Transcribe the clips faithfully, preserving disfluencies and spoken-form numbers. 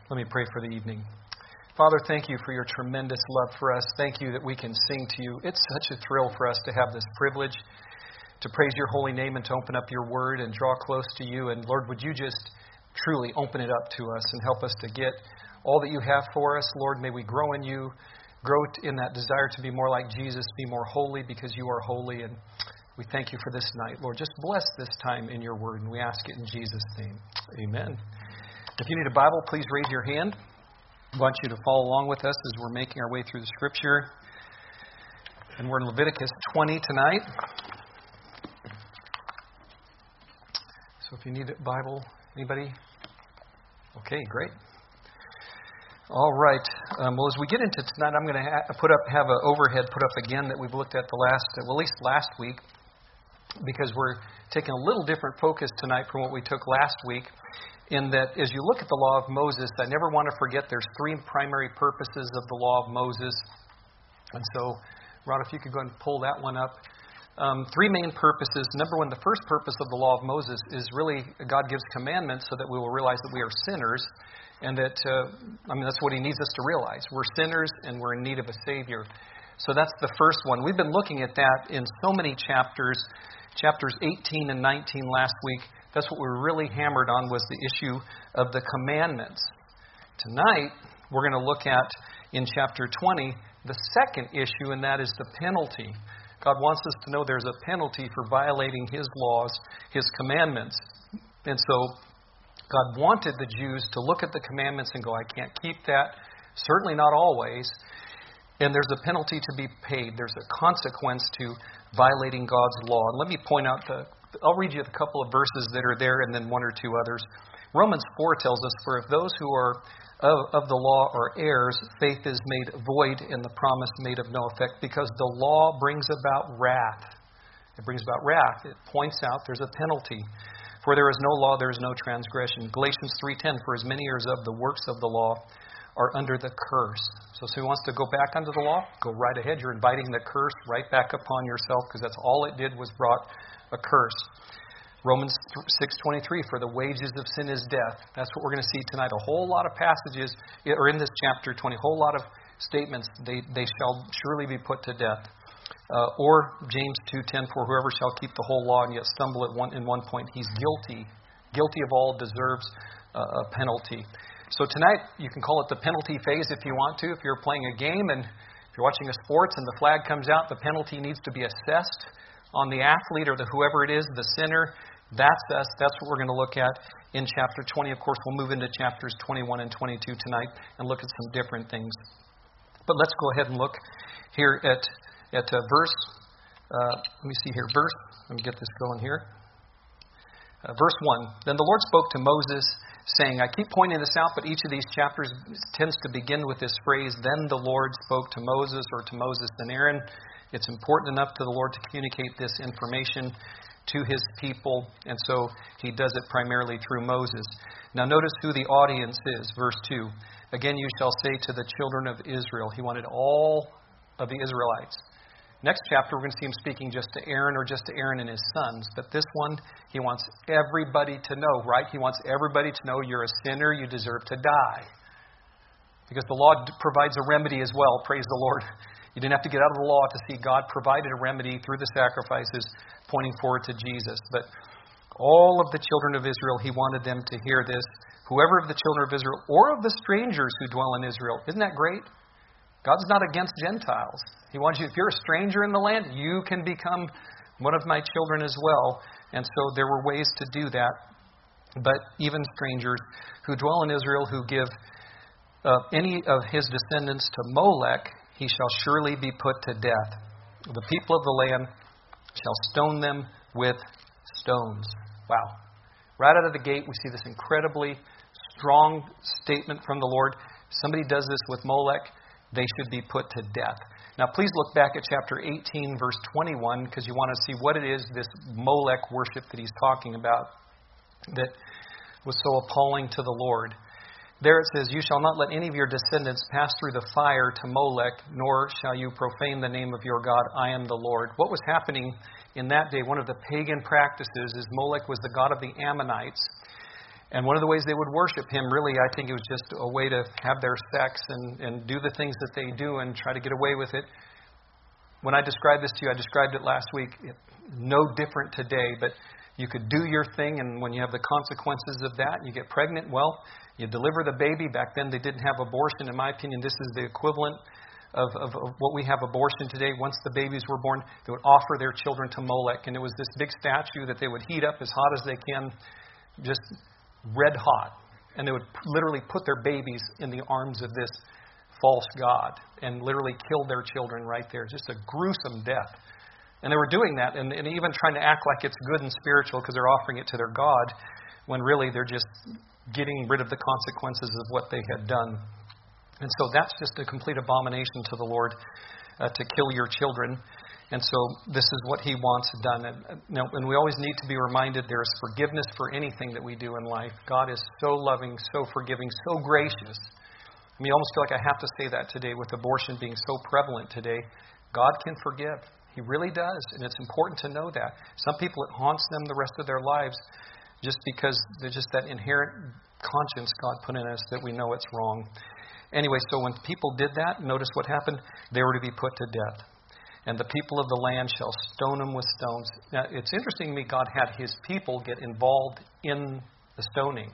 Let me pray for the evening. Father, thank you for your tremendous love for us. Thank you that we can sing to you. It's such a thrill for us to have this privilege to praise your holy name and to open up your word and draw close to you. And Lord, would you just truly open it up to us and help us to get all that you have for us. Lord, may we grow in you, grow in that desire to be more like Jesus, be more holy because you are holy. And we thank you for this night. Lord, just bless this time in your word. And we ask it in Jesus' name. Amen. If you need a Bible, please raise your hand. I want you to follow along with us as we're making our way through the Scripture. And we're in Leviticus twenty tonight. So if you need a Bible, anybody? Okay, great. All right. Um, well, as we get into tonight, I'm going to ha- put up have an overhead put up again that we've looked at the last, well, at least last week, because we're taking a little different focus tonight from what we took last week. In that, as you look at the law of Moses, I never want to forget there's three primary purposes of the law of Moses. And so, Ron, if you could go and pull that one up. Um, three main purposes. Number one, the first purpose of the law of Moses is really God gives commandments so that we will realize that we are sinners. And that, uh, I mean, that's what he needs us to realize. We're sinners and we're in need of a Savior. So that's the first one. We've been looking at that in so many chapters. Chapters eighteen and nineteen last week. That's what we were really hammered on, was the issue of the commandments. Tonight, we're going to look at, in chapter twenty, the second issue, and that is the penalty. God wants us to know there's a penalty for violating His laws, His commandments. And so, God wanted the Jews to look at the commandments and go, I can't keep that. Certainly not always. And there's a penalty to be paid. There's a consequence to violating God's law. And let me point out the I'll read you a couple of verses that are there and then one or two others. Romans four tells us, for if those who are of, of the law are heirs, faith is made void and the promise made of no effect, because the law brings about wrath. It brings about wrath. It points out there's a penalty. For there is no law, there is no transgression. Galatians three ten, for as many as of the works of the law are under the curse. So, so who wants to go back under the law? Go right ahead. You're inviting the curse right back upon yourself, because that's all it did was brought a curse. Romans six twenty-three, for the wages of sin is death. That's what we're going to see tonight. A whole lot of passages, or in this chapter twenty, a whole lot of statements, they, they shall surely be put to death. Uh, or James two ten, for whoever shall keep the whole law and yet stumble at one in one point, he's guilty. Guilty of all, deserves uh, a penalty. So tonight, you can call it the penalty phase if you want to. If you're playing a game and if you're watching a sports and the flag comes out, the penalty needs to be assessed on the athlete or the whoever it is, the sinner. That's us. That's what we're going to look at in chapter twenty. Of course, we'll move into chapters twenty-one and twenty-two tonight and look at some different things. But let's go ahead and look here at at uh, verse. Uh, let me see here. Verse. Let me get this going here. Uh, verse one. Then the Lord spoke to Moses, saying, I keep pointing this out, but each of these chapters tends to begin with this phrase, then the Lord spoke to Moses, or to Moses and Aaron. It's important enough to the Lord to communicate this information to His people, and so He does it primarily through Moses. Now notice who the audience is, verse two. Again, you shall say to the children of Israel. He wanted all of the Israelites. Next chapter, we're going to see Him speaking just to Aaron or just to Aaron and his sons. But this one, He wants everybody to know, right? He wants everybody to know you're a sinner, you deserve to die. Because the law provides a remedy as well, praise the Lord. You didn't have to get out of the law to see God provided a remedy through the sacrifices pointing forward to Jesus. But all of the children of Israel, He wanted them to hear this. Whoever of the children of Israel or of the strangers who dwell in Israel. Isn't that great? God's not against Gentiles. He wants you, if you're a stranger in the land, you can become one of my children as well. And so there were ways to do that. But even strangers who dwell in Israel, who give uh, any of his descendants to Molech, he shall surely be put to death. The people of the land shall stone them with stones. Wow. Right out of the gate, we see this incredibly strong statement from the Lord. Somebody does this with Molech, they should be put to death. Now, please look back at chapter eighteen, verse twenty-one, because you want to see what it is, this Molech worship that he's talking about, that was so appalling to the Lord. There it says, you shall not let any of your descendants pass through the fire to Molech, nor shall you profane the name of your God. I am the Lord. What was happening in that day, one of the pagan practices is Molech was the god of the Ammonites. And one of the ways they would worship him, really, I think it was just a way to have their sex and, and do the things that they do and try to get away with it. When I described this to you, I described it last week. No different today, but you could do your thing, and when you have the consequences of that, you get pregnant, well, you deliver the baby. Back then they didn't have abortion. In my opinion, this is the equivalent of, of, of what we have abortion today. Once the babies were born, they would offer their children to Molech, and it was this big statue that they would heat up as hot as they can, just red hot. And they would literally put their babies in the arms of this false god and literally kill their children right there. Just a gruesome death. And they were doing that and, and even trying to act like it's good and spiritual because they're offering it to their God, when really they're just getting rid of the consequences of what they had done. And so that's just a complete abomination to the Lord, uh, to kill your children. And so this is what he wants done. And, you know, and we always need to be reminded there is forgiveness for anything that we do in life. God is so loving, so forgiving, so gracious. I mean, I almost feel like I have to say that today with abortion being so prevalent today. God can forgive. He really does. And it's important to know that. Some people, it haunts them the rest of their lives just because there's just that inherent conscience God put in us that we know it's wrong. Anyway, so when people did that, notice what happened. They were to be put to death. And the people of the land shall stone them with stones. Now, it's interesting to me, God had his people get involved in the stoning.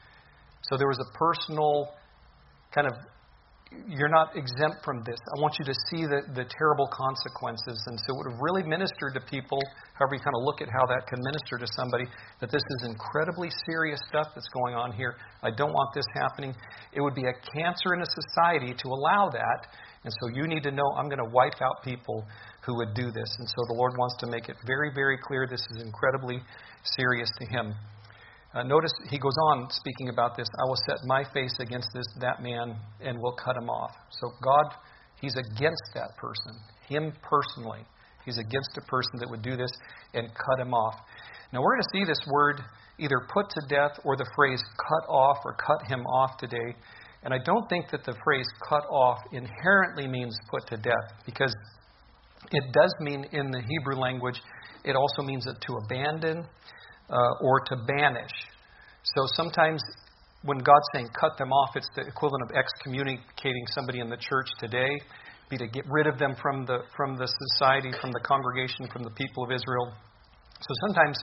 So there was a personal kind of, you're not exempt from this. I want you to see the, the terrible consequences. And so it would have really ministered to people, however you kind of look at how that can minister to somebody, that this is incredibly serious stuff that's going on here. I don't want this happening. It would be a cancer in a society to allow that. And so you need to know, I'm going to wipe out people who would do this. And so the Lord wants to make it very, very clear this is incredibly serious to him. Uh, notice he goes on speaking about this. I will set my face against this that man and will cut him off. So God, he's against that person. Him personally. He's against a person that would do this and cut him off. Now we're going to see this word either put to death or the phrase cut off or cut him off today. And I don't think that the phrase cut off inherently means put to death, because it does mean in the Hebrew language, it also means to abandon uh, or to banish. So sometimes when God's saying cut them off, it's the equivalent of excommunicating somebody in the church today, be to get rid of them from the from the society, from the congregation, from the people of Israel. So sometimes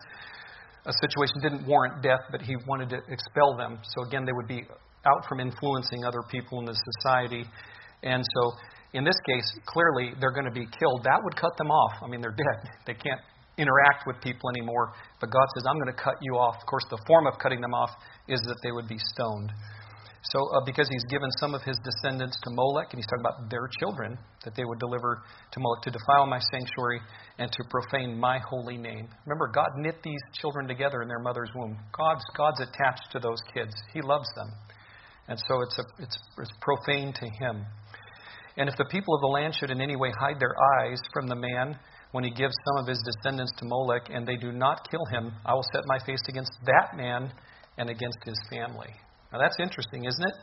a situation didn't warrant death, but he wanted to expel them. So again, they would be out from influencing other people in the society. And so in this case, clearly they're going to be killed. That would cut them off. I mean, they're dead. They can't interact with people anymore. But God says, I'm going to cut you off. Of course, the form of cutting them off is that they would be stoned. So uh, because he's given some of his descendants to Molech, and he's talking about their children, that they would deliver to Molech to defile my sanctuary and to profane my holy name. Remember, God knit these children together in their mother's womb. God's, God's attached to those kids. He loves them. And so it's, a, it's, it's profane to him. And if the people of the land should in any way hide their eyes from the man when he gives some of his descendants to Molech, and they do not kill him, I will set my face against that man and against his family. Now that's interesting, isn't it?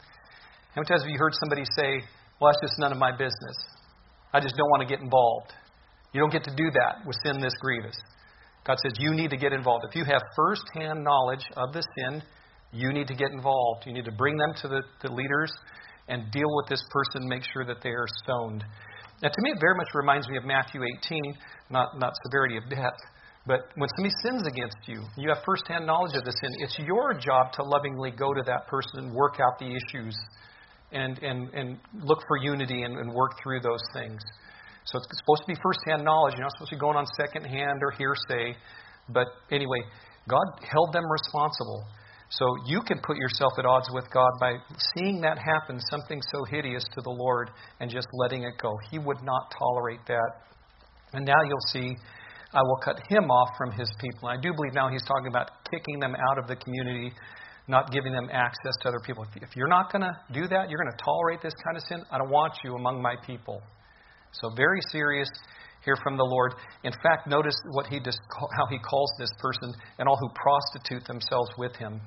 How many times have you heard somebody say, well, that's just none of my business. I just don't want to get involved. You don't get to do that with sin this grievous. God says you need to get involved. If you have first-hand knowledge of the sin, you need to get involved. You need to bring them to the, the leaders and deal with this person, make sure that they are stoned. Now, to me, it very much reminds me of Matthew eighteen, not, not severity of death. But when somebody sins against you, you have first-hand knowledge of the sin, it's your job to lovingly go to that person and work out the issues and, and, and look for unity and, and work through those things. So it's supposed to be first-hand knowledge. You're not supposed to be going on second-hand or hearsay. But anyway, God held them responsible. So you can put yourself at odds with God by seeing that happen, something so hideous to the Lord, and just letting it go. He would not tolerate that. And now you'll see, I will cut him off from his people. And I do believe now he's talking about kicking them out of the community, not giving them access to other people. If you're not going to do that, you're going to tolerate this kind of sin, I don't want you among my people. So very serious here from the Lord. In fact, notice what he just, how he calls this person and all who prostitute themselves with him.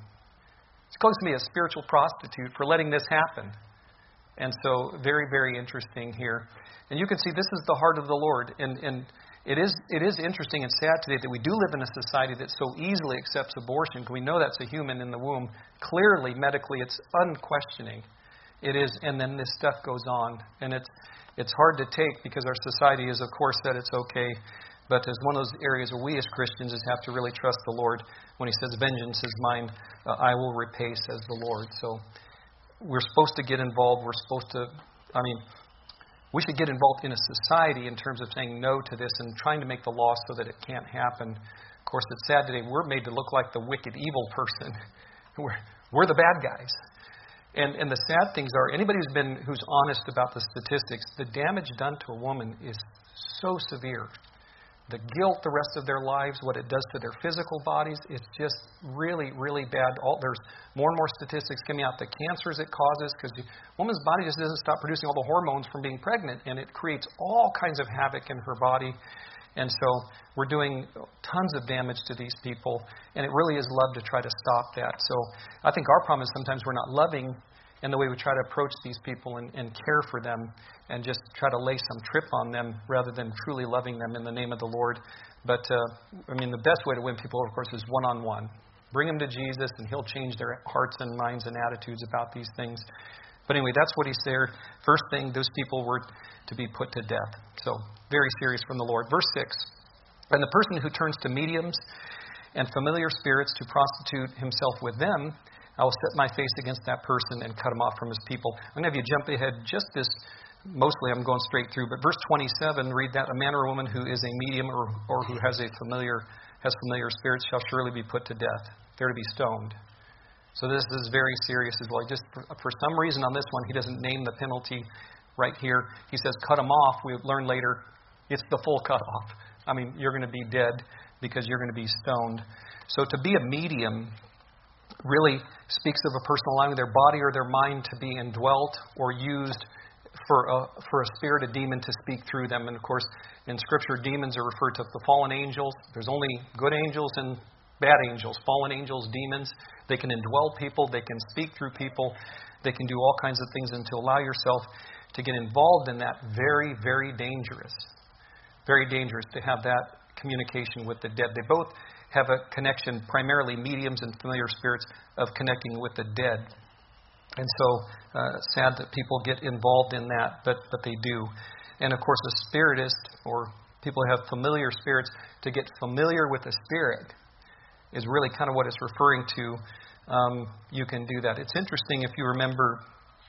He calls me a spiritual prostitute for letting this happen. And so very, very interesting here. And you can see this is the heart of the Lord. And, and it is it is interesting and sad today that we do live in a society that so easily accepts abortion. We know that's a human in the womb. Clearly, medically, it's unquestioning. It is, and then this stuff goes on, and it's it's hard to take because our society has, of course, said it's okay. But it's one of those areas where we as Christians just have to really trust the Lord when He says, "Vengeance is mine; uh, I will repay," says the Lord. So we're supposed to get involved. We're supposed to, I mean, we should get involved in a society in terms of saying no to this and trying to make the law so that it can't happen. Of course, it's sad today. We're made to look like the wicked, evil person. We're, we're the bad guys. And, and the sad things are, anybody who's been who's honest about the statistics, the damage done to a woman is so severe. The guilt the rest of their lives, what it does to their physical bodies, it's just really, really bad. All, there's more and more statistics coming out. The cancers it causes, because the woman's body just doesn't stop producing all the hormones from being pregnant, and it creates all kinds of havoc in her body. And so we're doing tons of damage to these people, and it really is love to try to stop that. So I think our problem is sometimes we're not loving in the way we try to approach these people and, and care for them and just try to lay some trip on them rather than truly loving them in the name of the Lord. But, uh, I mean, the best way to win people, of course, is one-on-one. Bring them to Jesus, and He'll change their hearts and minds and attitudes about these things. But anyway, that's what He's there. First thing, those people were to be put to death. So, very serious from the Lord. Verse six, and the person who turns to mediums and familiar spirits to prostitute himself with them, I will set my face against that person and cut him off from his people. I'm going to have you jump ahead just this, mostly I'm going straight through, but verse twenty-seven, read that. A man or woman who is a medium or, or who has a familiar, has familiar spirits shall surely be put to death. They're to be stoned. So this is very serious as well. Just for, for some reason on this one, he doesn't name the penalty right here. He says cut them off. We learn later it's the full cut off. I mean, you're going to be dead because you're going to be stoned. So to be a medium really speaks of a person allowing their body or their mind to be indwelt or used for a, for a spirit, a demon, to speak through them. And of course, in Scripture, demons are referred to the fallen angels. There's only good angels and bad angels. Fallen angels, demons, they can indwell people. They can speak through people. They can do all kinds of things. And to allow yourself to get involved in that, very, very dangerous. Very dangerous to have that communication with the dead. They both have a connection, primarily mediums and familiar spirits, of connecting with the dead. And so, uh, sad that people get involved in that, but, but they do. And of course, a spiritist, or people who have familiar spirits, to get familiar with a spirit is really kind of what it's referring to. Um, you can do that. It's interesting if you remember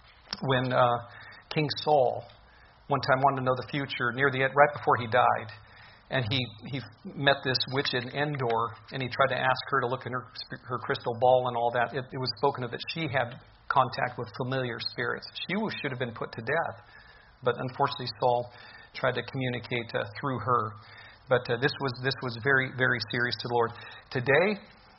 when uh, King Saul one time wanted to know the future near the end, right before he died. And he, he met this witch in Endor, and he tried to ask her to look in her, her crystal ball and all that. It, it was spoken of that she had contact with familiar spirits. She should have been put to death. But unfortunately, Saul tried to communicate uh, through her. But uh, this was this was very, very serious to the Lord. Today,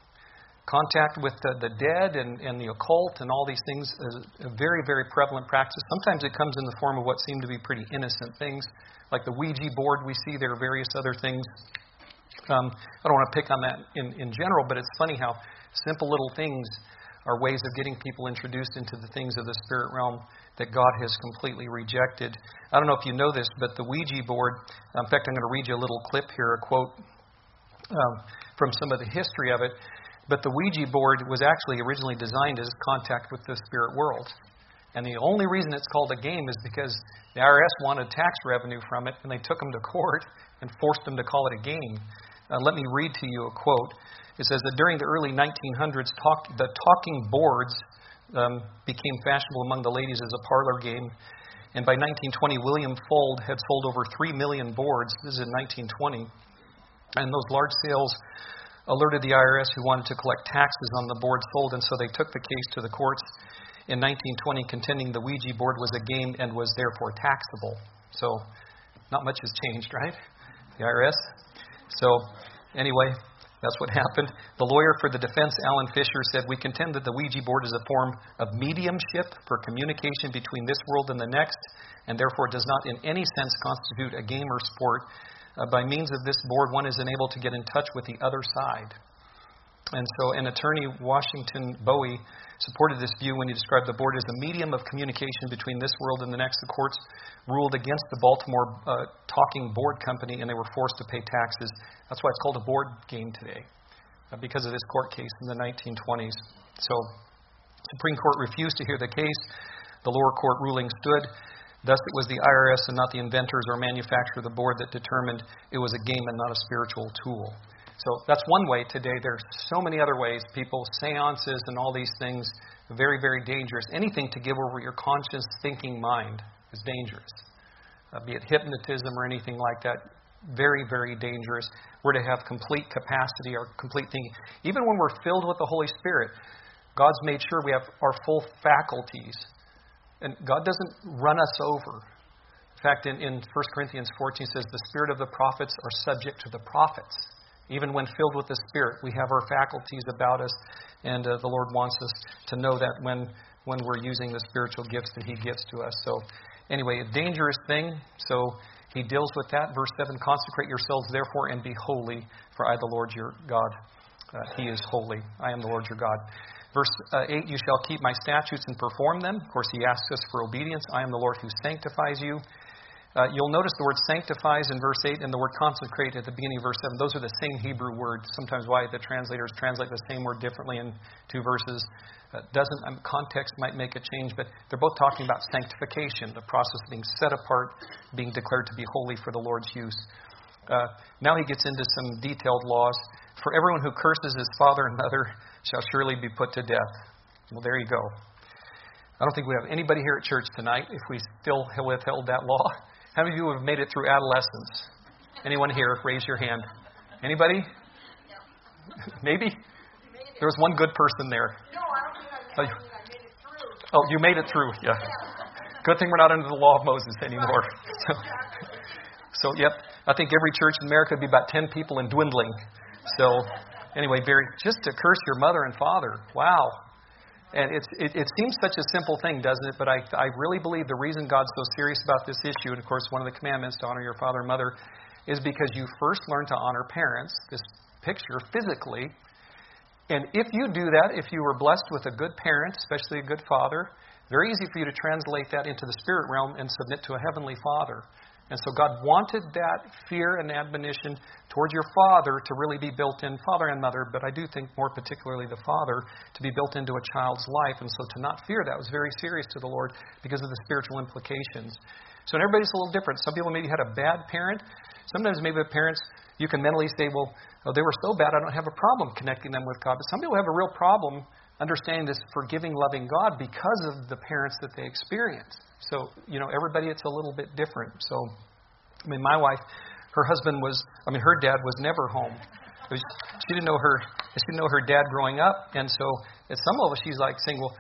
contact with the, the dead and, and the occult and all these things is a very, very prevalent practice. Sometimes it comes in the form of what seem to be pretty innocent things, like the Ouija board we see. There are various other things. Um, I don't want to pick on that in, in general, but it's funny how simple little things are ways of getting people introduced into the things of the spirit realm that God has completely rejected. I don't know if you know this, but the Ouija board, in fact, I'm going to read you a little clip here, a quote um, from some of the history of it. But the Ouija board was actually originally designed as contact with the spirit world. And the only reason it's called a game is because the I R S wanted tax revenue from it, and they took them to court and forced them to call it a game. Uh, let me read to you a quote. It says that during the early nineteen hundreds, talk, the talking boards um, became fashionable among the ladies as a parlor game. And by nineteen twenty, William Fuld had sold over three million boards. This is in nineteen twenty. And those large sales alerted the I R S, who wanted to collect taxes on the boards sold, and so they took the case to the courts in nineteen twenty, contending the Ouija board was a game and was therefore taxable. So, not much has changed, right? The I R S. So, anyway, that's what happened. The lawyer for the defense, Alan Fisher, said, "We contend that the Ouija board is a form of mediumship for communication between this world and the next, and therefore does not in any sense constitute a game or sport. Uh, by means of this board, one is enabled to get in touch with the other side." And so an attorney, Washington Bowie, supported this view when he described the board as a medium of communication between this world and the next. The courts ruled against the Baltimore uh, Talking Board Company, and they were forced to pay taxes. That's why it's called a board game today, uh, because of this court case in the nineteen twenties. So the Supreme Court refused to hear the case. The lower court ruling stood. Thus, it was the I R S and not the inventors or manufacturer of the board that determined it was a game and not a spiritual tool. So that's one way today. There's so many other ways. People, seances and all these things, very, very dangerous. Anything to give over your conscious thinking mind is dangerous. Uh, be it hypnotism or anything like that, very, very dangerous. We're to have complete capacity or complete thinking. Even when we're filled with the Holy Spirit, God's made sure we have our full faculties. And God doesn't run us over. In fact, in, in First Corinthians fourteen, it says, the spirit of the prophets are subject to the prophets. Even when filled with the Spirit, we have our faculties about us, and uh, the Lord wants us to know that when, when we're using the spiritual gifts that He gives to us. So, anyway, a dangerous thing. So, He deals with that. Verse seven, consecrate yourselves therefore and be holy, for I, the Lord your God, uh, He is holy. I am the Lord your God. Verse uh, eight, you shall keep my statutes and perform them. Of course, He asks us for obedience. I am the Lord who sanctifies you. Uh, you'll notice the word sanctifies in verse eight and the word consecrate at the beginning of verse seven. Those are the same Hebrew words. Sometimes why the translators translate the same word differently in two verses uh, doesn't. Um, context might make a change, but they're both talking about sanctification, the process of being set apart, being declared to be holy for the Lord's use. Uh, now he gets into some detailed laws. For everyone who curses his father and mother shall surely be put to death. Well, there you go. I don't think we have anybody here at church tonight if we still withheld that law. How many of you have made it through adolescence? Anyone here? Raise your hand. Anybody? No. Maybe? There was one good person there. No, I don't think I made, I made it through. Oh, you made it through. Yeah. Good thing we're not under the law of Moses anymore. So, so, yep. I think every church in America would be about ten people and dwindling. So, anyway, very just to curse your mother and father. Wow. And it's, it, it seems such a simple thing, doesn't it? But I, I really believe the reason God's so serious about this issue, and of course one of the commandments to honor your father and mother, is because you first learn to honor parents, this picture physically. And if you do that, if you were blessed with a good parent, especially a good father, very easy for you to translate that into the spirit realm and submit to a heavenly Father. And so God wanted that fear and admonition toward your father to really be built in, father and mother, but I do think more particularly the father, to be built into a child's life. And so to not fear that was very serious to the Lord because of the spiritual implications. So and everybody's a little different. Some people maybe had a bad parent. Sometimes maybe the parents, you can mentally say, well, oh, they were so bad I don't have a problem connecting them with God. But some people have a real problem understanding this forgiving, loving God because of the parents that they experience. So, you know, everybody, it's a little bit different. So, I mean, my wife, her husband was, I mean, her dad was never home. Was, she didn't know her, she didn't know her dad growing up. And so at some level, she's like saying, well,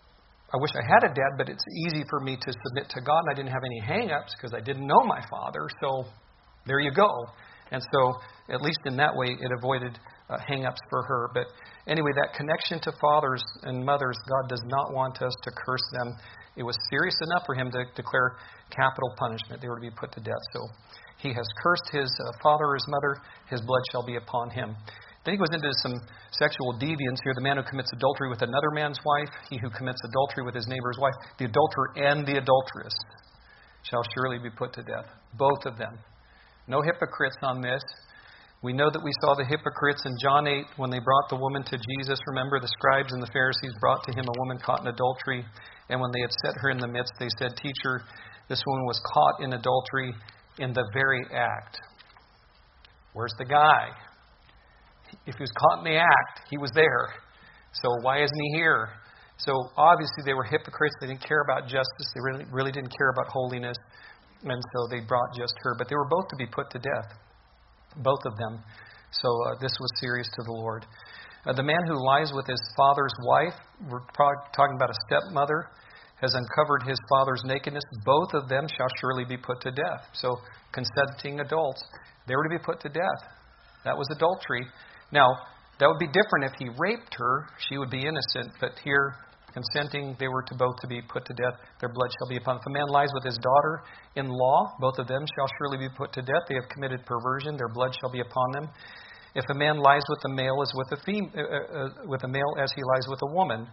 I wish I had a dad, but it's easy for me to submit to God. And I didn't have any hang-ups because I didn't know my father. So there you go. And so at least in that way, it avoided uh, hang-ups for her. But anyway, that connection to fathers and mothers, God does not want us to curse them. It was serious enough for him to declare capital punishment. They were to be put to death. So he has cursed his uh, father or his mother. His blood shall be upon him. Then he goes into some sexual deviance here. The man who commits adultery with another man's wife, he who commits adultery with his neighbor's wife, the adulterer and the adulteress shall surely be put to death. Both of them. No hypocrites on this. We know that we saw the hypocrites in John eight when they brought the woman to Jesus. Remember, the scribes and the Pharisees brought to him a woman caught in adultery. And when they had set her in the midst, they said, Teacher, this woman was caught in adultery in the very act. Where's the guy? If he was caught in the act, he was there. So why isn't he here? So obviously they were hypocrites. They didn't care about justice. They really, really didn't care about holiness. And so they brought just her. But they were both to be put to death. Both of them. So uh, this was serious to the Lord. Uh, the man who lies with his father's wife, we're probably talking about a stepmother, has uncovered his father's nakedness. Both of them shall surely be put to death. So consenting adults, they were to be put to death. That was adultery. Now, that would be different if he raped her. She would be innocent. But here, consenting, they were to both to be put to death. Their blood shall be upon them. If a man lies with his daughter-in-law, both of them shall surely be put to death. They have committed perversion. Their blood shall be upon them. If a man lies with a male as with a fem- uh, uh, with a male as he lies with a woman,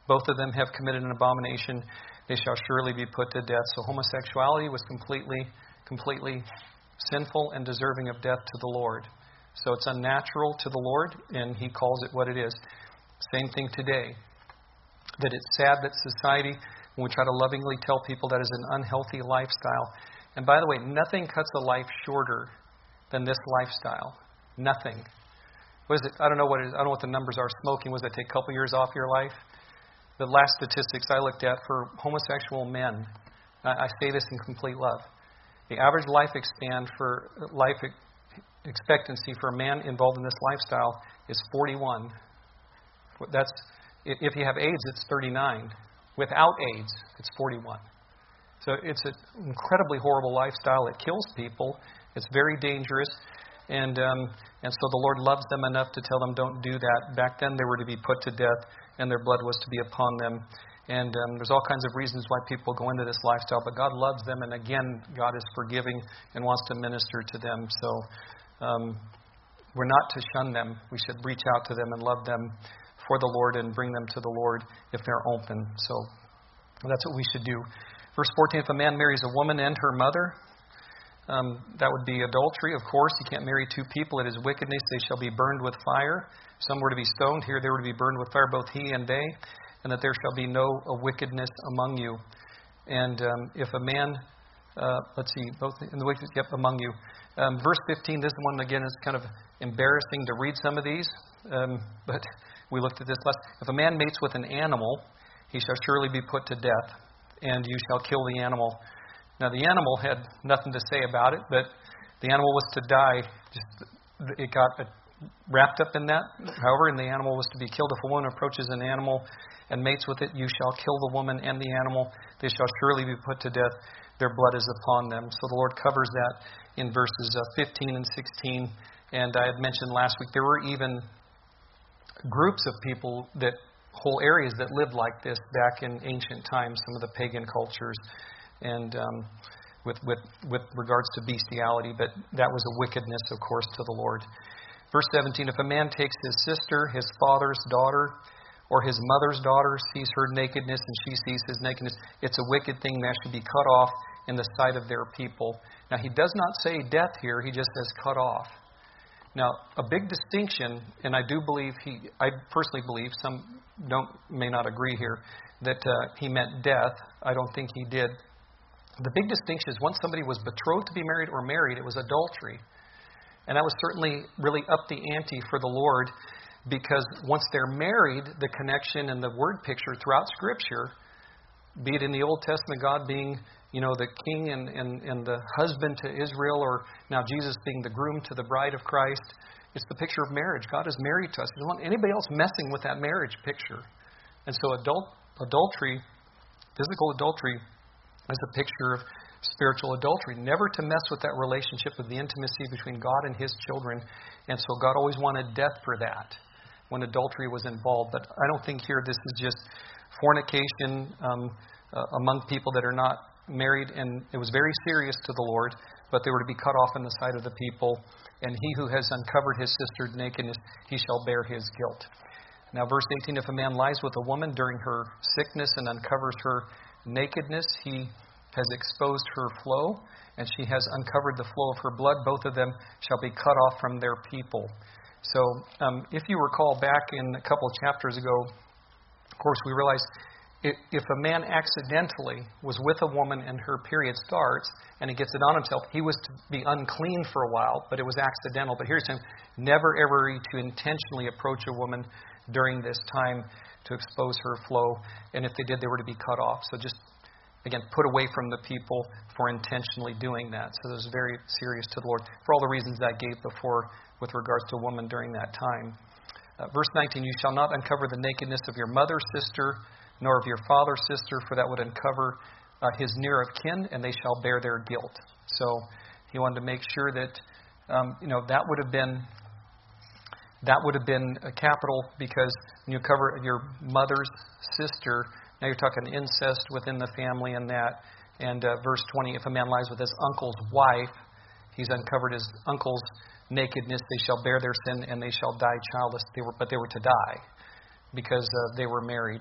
Both of them have committed an abomination. They shall surely be put to death. So homosexuality was completely, completely sinful and deserving of death to the Lord. So it's unnatural to the Lord, and He calls it what it is. Same thing today. That it's sad that society, when we try to lovingly tell people that is an unhealthy lifestyle. And by the way, nothing cuts a life shorter than this lifestyle. Nothing. What is it? I don't know what it is. I don't know what the numbers are. Smoking, was that take a couple years off your life? The last statistics I looked at for homosexual men, I say this in complete love. The average life expand for life expectancy for a man involved in this lifestyle is forty-one. That's if you have AIDS, it's thirty-nine. Without AIDS, it's forty-one. So it's an incredibly horrible lifestyle. It kills people. It's very dangerous. And um, and so the Lord loves them enough to tell them, don't do that. Back then they were to be put to death, and their blood was to be upon them. And um, there's all kinds of reasons why people go into this lifestyle. But God loves them, and again, God is forgiving and wants to minister to them. So um, we're not to shun them. We should reach out to them and love them for the Lord and bring them to the Lord if they're open. So that's what we should do. Verse fourteen, if a man marries a woman and her mother, um, that would be adultery, of course. You can't marry two people. It is wickedness. They shall be burned with fire. Some were to be stoned. Here they were to be burned with fire, both he and they. And that there shall be no wickedness among you. And um, if a man, uh, let's see, both in the wickedness, yep, among you. Um, verse fifteen, this one again is kind of embarrassing to read some of these, um, but we looked at this last. If a man mates with an animal, he shall surely be put to death, and you shall kill the animal. Now the animal had nothing to say about it, but the animal was to die. Just it got wrapped up in that. However, and the animal was to be killed. If a woman approaches an animal and mates with it, you shall kill the woman and the animal. They shall surely be put to death. Their blood is upon them. So the Lord covers that in verses fifteen and sixteen. And I had mentioned last week, there were even groups of people, that whole areas that lived like this back in ancient times, some of the pagan cultures, and um, with, with, with regards to bestiality. But that was a wickedness, of course, to the Lord. Verse seventeen, if a man takes his sister, his father's daughter, or his mother's daughter, sees her nakedness and she sees his nakedness, it's a wicked thing that should be cut off in the sight of their people. Now, he does not say death here. He just says cut off. Now, a big distinction, and I do believe he, I personally believe, some don't may not agree here, that uh, he meant death. I don't think he did. The big distinction is once somebody was betrothed to be married or married, it was adultery. And that was certainly really up the ante for the Lord, because once they're married, the connection and the word picture throughout Scripture, be it in the Old Testament, God being, you know, the king and, and, and the husband to Israel, or now Jesus being the groom to the bride of Christ, it's the picture of marriage. God is married to us. He doesn't want anybody else messing with that marriage picture. And so adult, adultery, physical adultery, is a picture of spiritual adultery. Never to mess with that relationship of the intimacy between God and His children. And so God always wanted death for that when adultery was involved. But I don't think here this is just fornication um, uh, among people that are not married. And it was very serious to the Lord, but they were to be cut off in the sight of the people. And he who has uncovered his sister's nakedness, he shall bear his guilt. Now verse eighteen, if a man lies with a woman during her sickness and uncovers her nakedness, he has exposed her flow, and she has uncovered the flow of her blood. Both of them shall be cut off from their people. So um, if you recall back in a couple of chapters ago, of course, we realized if a man accidentally was with a woman and her period starts and he gets it on himself, he was to be unclean for a while, but it was accidental. But here's him, never ever to intentionally approach a woman during this time to expose her flow. And if they did, they were to be cut off. So just, again, put away from the people for intentionally doing that. So this is very serious to the Lord for all the reasons I gave before with regards to a woman during that time. Uh, verse nineteen, you shall not uncover the nakedness of your mother's sister, nor of your father's sister, for that would uncover uh, his near of kin, and they shall bear their guilt. So he wanted to make sure that, um, you know, that would have been that would have been a capital, because when you cover your mother's sister, now you're talking incest within the family and that. And uh, verse twenty, if a man lies with his uncle's wife, he's uncovered his uncle's nakedness. They shall bear their sin, and they shall die childless. They were, but they were to die because uh, they were married.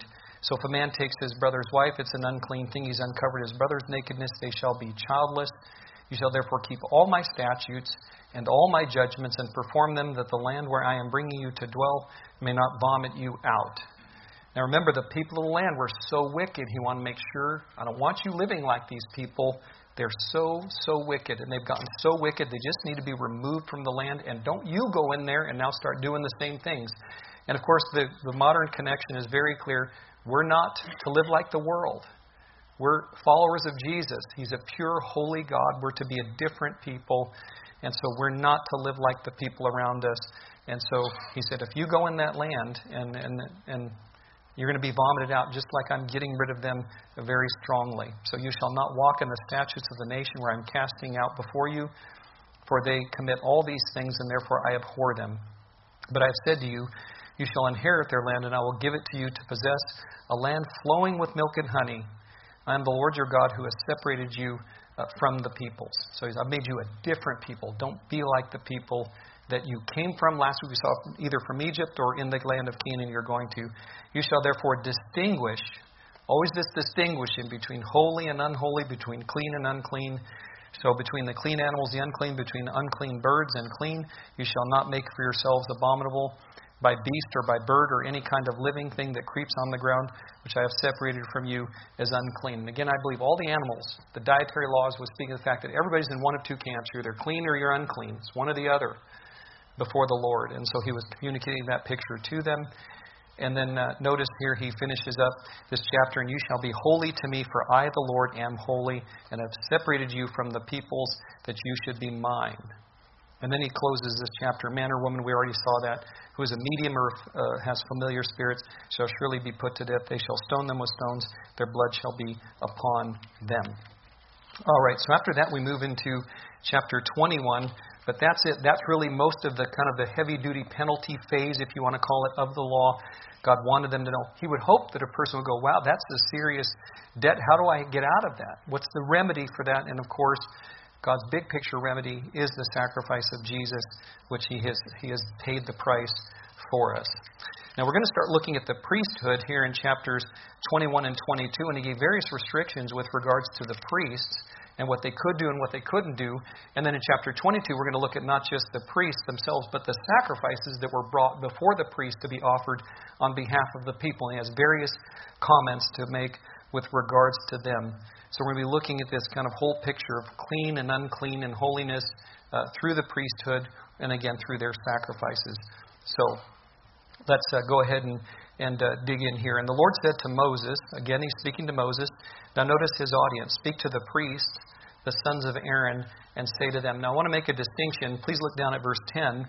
So if a man takes his brother's wife, it's an unclean thing. He's uncovered his brother's nakedness. They shall be childless. You shall therefore keep all my statutes and all my judgments and perform them, that the land where I am bringing you to dwell may not vomit you out. Now remember, the people of the land were so wicked. He wanted to make sure, I don't want you living like these people. They're so, so wicked, and they've gotten so wicked, they just need to be removed from the land. And don't you go in there and now start doing the same things. And of course, the, the modern connection is very clear. We're not to live like the world. We're followers of Jesus. He's a pure, holy God. We're to be a different people. And so we're not to live like the people around us. And so he said, if you go in that land and and and you're going to be vomited out, just like I'm getting rid of them very strongly. So you shall not walk in the statutes of the nation where I'm casting out before you, for they commit all these things, and therefore I abhor them. But I have said to you, you shall inherit their land, and I will give it to you to possess a land flowing with milk and honey. I am the Lord your God who has separated you uh, from the peoples. So I've made you a different people. Don't be like the people that you came from. Last week we saw either from Egypt or in the land of Canaan you're going to. You shall therefore distinguish, always this distinguishing between holy and unholy, between clean and unclean. So between the clean animals, the unclean, between unclean birds and clean, you shall not make for yourselves abominable by beast or by bird or any kind of living thing that creeps on the ground, which I have separated from you as unclean. And again, I believe all the animals, the dietary laws was speaking of the fact that everybody's in one of two camps. You're either clean or you're unclean. It's one or the other before the Lord. And so he was communicating that picture to them. And then uh, notice here he finishes up this chapter, and you shall be holy to me, for I, the Lord, am holy, and have separated you from the peoples, that you should be mine. And then he closes this chapter. Man or woman, we already saw that, who is a medium or uh, has familiar spirits, shall surely be put to death. They shall stone them with stones. Their blood shall be upon them. All right, so after that we move into chapter twenty-one. But that's it. That's really most of the kind of the heavy-duty penalty phase, if you want to call it, of the law. God wanted them to know. He would hope that a person would go, wow, that's a serious debt. How do I get out of that? What's the remedy for that? And of course, God's big picture remedy is the sacrifice of Jesus, which He has He has paid the price for us. Now we're going to start looking at the priesthood here in chapters twenty-one and twenty-two, and He gave various restrictions with regards to the priests and what they could do and what they couldn't do. And then in chapter twenty-two, we're going to look at not just the priests themselves, but the sacrifices that were brought before the priest to be offered on behalf of the people. And He has various comments to make with regards to them. So we're going to be looking at this kind of whole picture of clean and unclean and holiness uh, through the priesthood and again through their sacrifices. So let's uh, go ahead and, and uh, dig in here. And the Lord said to Moses, again He's speaking to Moses. Now notice His audience. Speak to the priests, the sons of Aaron, and say to them. Now I want to make a distinction. Please look down at verse ten.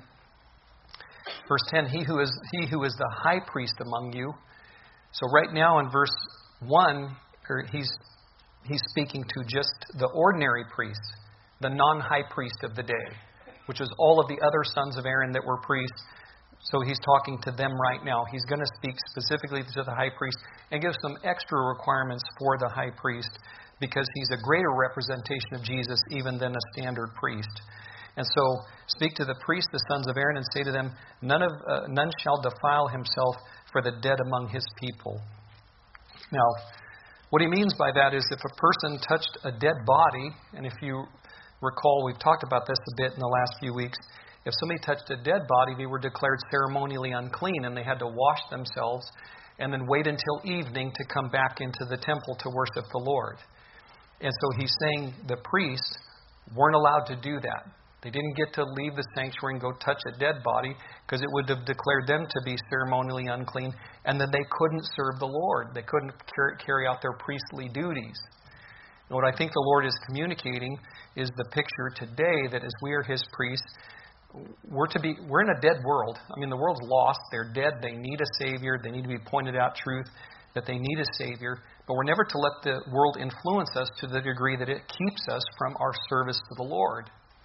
Verse ten, he who is he who is the high priest among you. So right now in verse one, he's he's speaking to just the ordinary priest, the non-high priest of the day, which is all of the other sons of Aaron that were priests. So he's talking to them right now. He's going to speak specifically to the high priest and give some extra requirements for the high priest because he's a greater representation of Jesus even than a standard priest. And so speak to the priests, the sons of Aaron, and say to them, none of uh, none shall defile himself for the dead among his people. Now, what he means by that is if a person touched a dead body, and if you recall, we've talked about this a bit in the last few weeks, if somebody touched a dead body, they were declared ceremonially unclean, and they had to wash themselves and then wait until evening to come back into the temple to worship the Lord. And so he's saying the priests weren't allowed to do that. They didn't get to leave the sanctuary and go touch a dead body because it would have declared them to be ceremonially unclean, and then they couldn't serve the Lord. They couldn't carry out their priestly duties. And what I think the Lord is communicating is the picture today that as we are His priests, we're to be we're in a dead world. I mean, the world's lost. They're dead. They need a Savior. They need to be pointed out truth that they need a Savior. But we're never to let the world influence us to the degree that it keeps us from our service to the Lord.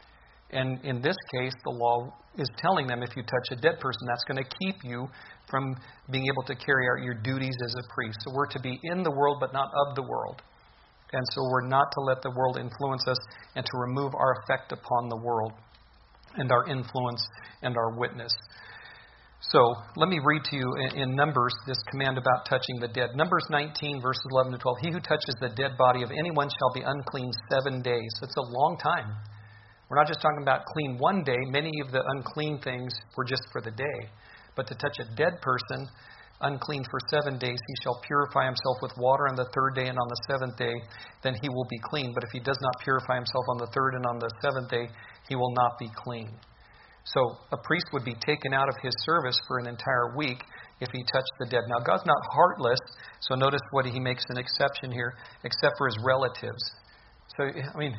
And in this case, the law is telling them if you touch a dead person, that's going to keep you from being able to carry out your duties as a priest. So we're to be in the world, but not of the world. And so we're not to let the world influence us and to remove our effect upon the world and our influence and our witness. So let me read to you in, in Numbers this command about touching the dead. Numbers nineteen, verses eleven to twelve. He who touches the dead body of anyone shall be unclean seven days. That's a long time. We're not just talking about clean one day. Many of the unclean things were just for the day. But to touch a dead person, unclean for seven days, he shall purify himself with water on the third day, and on the seventh day, then he will be clean. But if he does not purify himself on the third and on the seventh day, he will not be clean. So a priest would be taken out of his service for an entire week if he touched the dead. Now, God's not heartless, so notice what he makes an exception here, except for his relatives. So, I mean,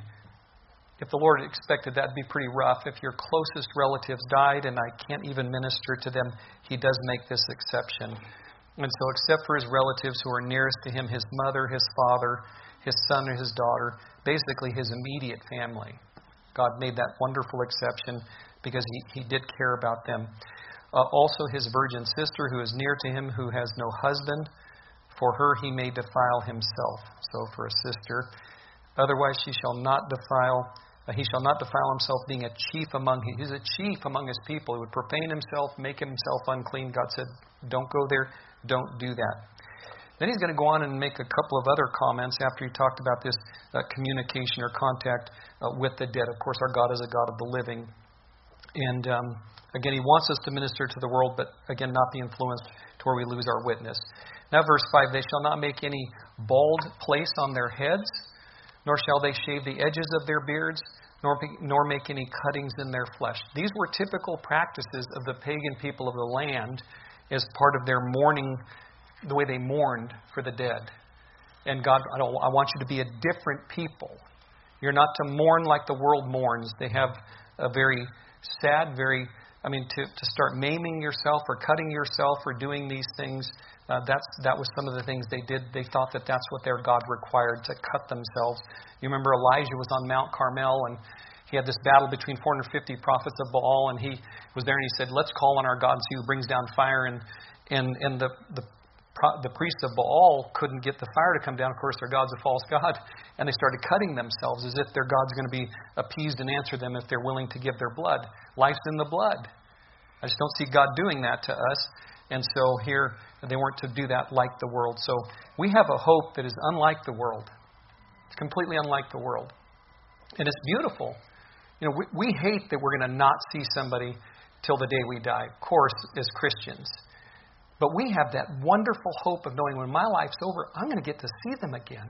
if the Lord expected that to be pretty rough, if your closest relatives died and I can't even minister to them, he does make this exception. And so except for his relatives who are nearest to him, his mother, his father, his son or his daughter, basically his immediate family, God made that wonderful exception because he, he did care about them. Uh, also his virgin sister who is near to him, who has no husband, for her he may defile himself. So for a sister. Otherwise she shall not defile, uh, he shall not defile himself, being a chief among him. He's a chief among his people. He would profane himself, make himself unclean. God said, don't go there, don't do that. Then he's going to go on and make a couple of other comments after he talked about this uh, communication or contact uh, with the dead. Of course, our God is a God of the living. And um, again, he wants us to minister to the world, but again, not be influenced to where we lose our witness. Now, verse five, they shall not make any bald place on their heads, nor shall they shave the edges of their beards, nor, be, nor make any cuttings in their flesh. These were typical practices of the pagan people of the land as part of their mourning, the way they mourned for the dead. And God, I, don't, I want you to be a different people. You're not to mourn like the world mourns. They have a very sad, very, I mean, to, to start maiming yourself or cutting yourself or doing these things, uh, that's that was some of the things they did. They thought that that's what their God required, to cut themselves. You remember Elijah was on Mount Carmel, and he had this battle between four hundred fifty prophets of Baal, and he was there and he said, let's call on our God and see who brings down fire. And and, and the, the the priests of Baal couldn't get the fire to come down. Of course, their God's a false God. And they started cutting themselves as if their God's going to be appeased and answer them if they're willing to give their blood. Life's in the blood. I just don't see God doing that to us. And so here, they weren't to do that like the world. So we have a hope that is unlike the world. It's completely unlike the world. And it's beautiful. You know, we, we hate that we're going to not see somebody till the day we die, of course, as Christians. But we have that wonderful hope of knowing when my life's over, I'm going to get to see them again.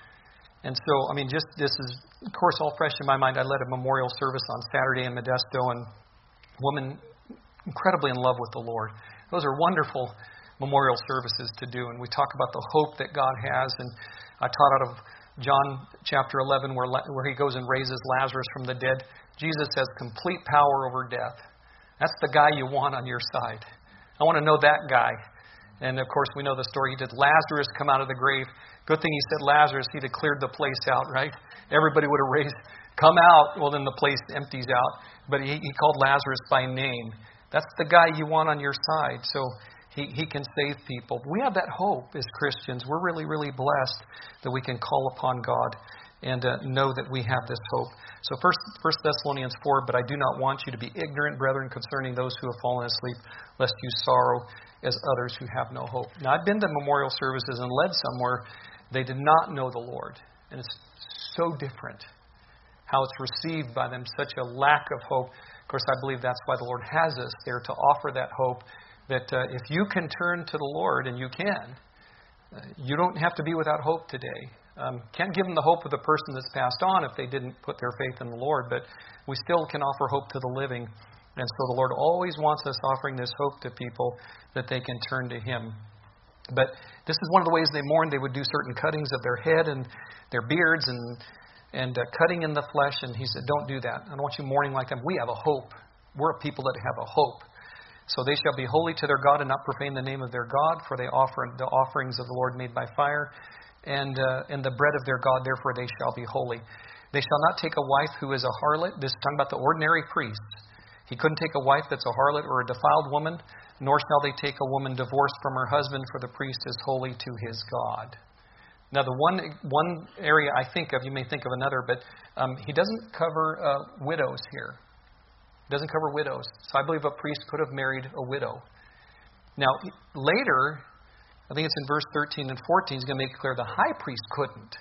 And so, I mean, just this is, of course, all fresh in my mind. I led a memorial service on Saturday in Modesto, and a woman incredibly in love with the Lord. Those are wonderful memorial services to do. And we talk about the hope that God has. And I taught out of John chapter eleven, where, where he goes and raises Lazarus from the dead. Jesus has complete power over death. That's the guy you want on your side. I want to know that guy. And, of course, we know the story. He did Lazarus come out of the grave. Good thing he said Lazarus. He'd have cleared the place out, right? Everybody would have raised, come out. Well, then the place empties out. But he, he called Lazarus by name. That's the guy you want on your side. So he, he can save people. We have that hope as Christians. We're really, really blessed that we can call upon God and uh, know that we have this hope. So first, First Thessalonians four, but I do not want you to be ignorant, brethren, concerning those who have fallen asleep, lest you sorrow as others who have no hope. Now, I've been to memorial services and led somewhere they did not know the Lord. And it's so different how it's received by them, such a lack of hope. Of course, I believe that's why the Lord has us there, to offer that hope, that uh, if you can turn to the Lord, and you can, uh, you don't have to be without hope today. Um, can't give them the hope of the person that's passed on if they didn't put their faith in the Lord, but we still can offer hope to the living. And so the Lord always wants us offering this hope to people that they can turn to Him. But this is one of the ways they mourned. They would do certain cuttings of their head and their beards and and uh, cutting in the flesh. And He said, don't do that. I don't want you mourning like them. We have a hope. We're a people that have a hope. So they shall be holy to their God and not profane the name of their God, for they offer the offerings of the Lord made by fire. And uh, and the bread of their God, therefore they shall be holy. They shall not take a wife who is a harlot. This is talking about the ordinary priests. He couldn't take a wife that's a harlot or a defiled woman, nor shall they take a woman divorced from her husband, for the priest is holy to his God. Now, the one one area I think of, you may think of another, but um, he doesn't cover uh, widows here. He doesn't cover widows. So I believe a priest could have married a widow. Now, later, I think it's in verse thirteen and fourteen, he's going to make it clear the high priest couldn't.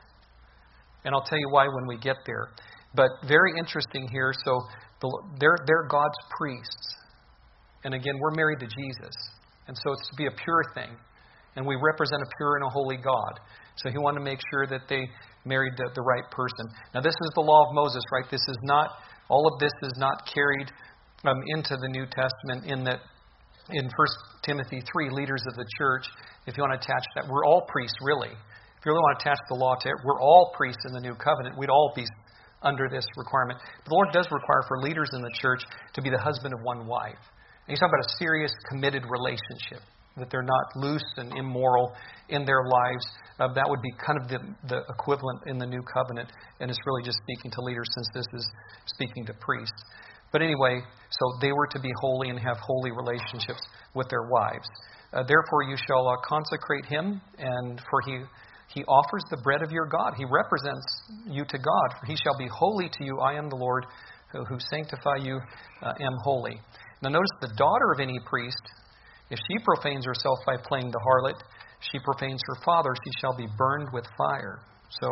And I'll tell you why when we get there. But very interesting here. So the, they're, they're God's priests. And again, we're married to Jesus. And so it's to be a pure thing. And we represent a pure and a holy God. So he wanted to make sure that they married the, the right person. Now this is the law of Moses, right? This is not, all of this is not carried um, into the New Testament in that in First Timothy three, leaders of the church, if you want to attach that, we're all priests, really. If you really want to attach the law to it, we're all priests in the new covenant. We'd all be under this requirement. But the Lord does require for leaders in the church to be the husband of one wife. And he's talking about a serious, committed relationship, that they're not loose and immoral in their lives. Uh, that would be kind of the, the equivalent in the new covenant. And it's really just speaking to leaders, since this is speaking to priests. But anyway, so they were to be holy and have holy relationships with their wives. Uh, Therefore you shall uh, consecrate him, and for he he offers the bread of your God. He represents you to God. For he shall be holy to you. I am the Lord who, who sanctify you, uh, am holy. Now notice, the daughter of any priest, if she profanes herself by playing the harlot, she profanes her father, she shall be burned with fire. So,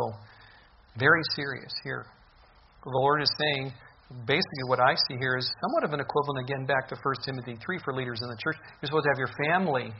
very serious here. The Lord is saying, basically what I see here is somewhat of an equivalent, again, back to First Timothy three for leaders in the church. You're supposed to have your family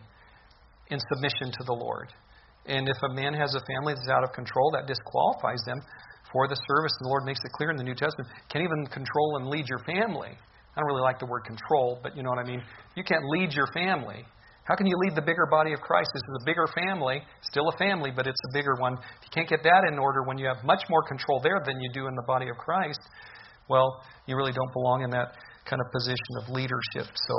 in submission to the Lord. And if a man has a family that's out of control, that disqualifies them for the service. And the Lord makes it clear in the New Testament, can't even control and lead your family. I don't really like the word control, but you know what I mean. You can't lead your family. How can you lead the bigger body of Christ? This is a bigger family, still a family, but it's a bigger one. If you can't get that in order when you have much more control there than you do in the body of Christ, well, you really don't belong in that kind of position of leadership. So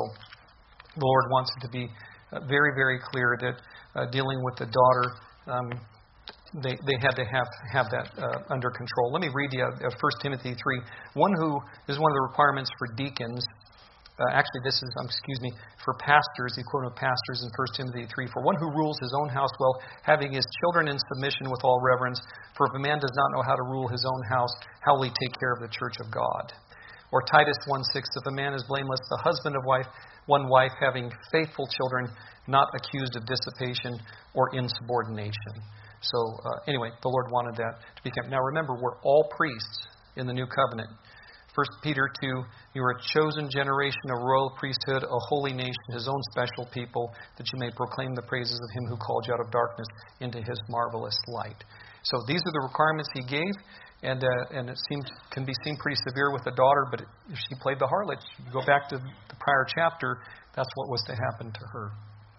the Lord wants it to be uh, very, very clear that uh, dealing with the daughter, um, they they had to have have that uh, under control. Let me read you uh, First Timothy three. One who is one of the requirements for deacons. Uh, actually, this is, um, excuse me, for pastors, the equivalent of pastors in First Timothy three. For one who rules his own house well, having his children in submission with all reverence. For if a man does not know how to rule his own house, how will he take care of the church of God? Or Titus one six, if a man is blameless, the husband of wife, one wife, having faithful children, not accused of dissipation or insubordination. So uh, anyway, the Lord wanted that to be kept. Now remember, we're all priests in the new covenant. First Peter two, you are a chosen generation, a royal priesthood, a holy nation, his own special people, that you may proclaim the praises of him who called you out of darkness into his marvelous light. So these are the requirements he gave, and uh, and it seems can be seen pretty severe with the daughter, but if she played the harlot, you go back to the prior chapter, that's what was to happen to her.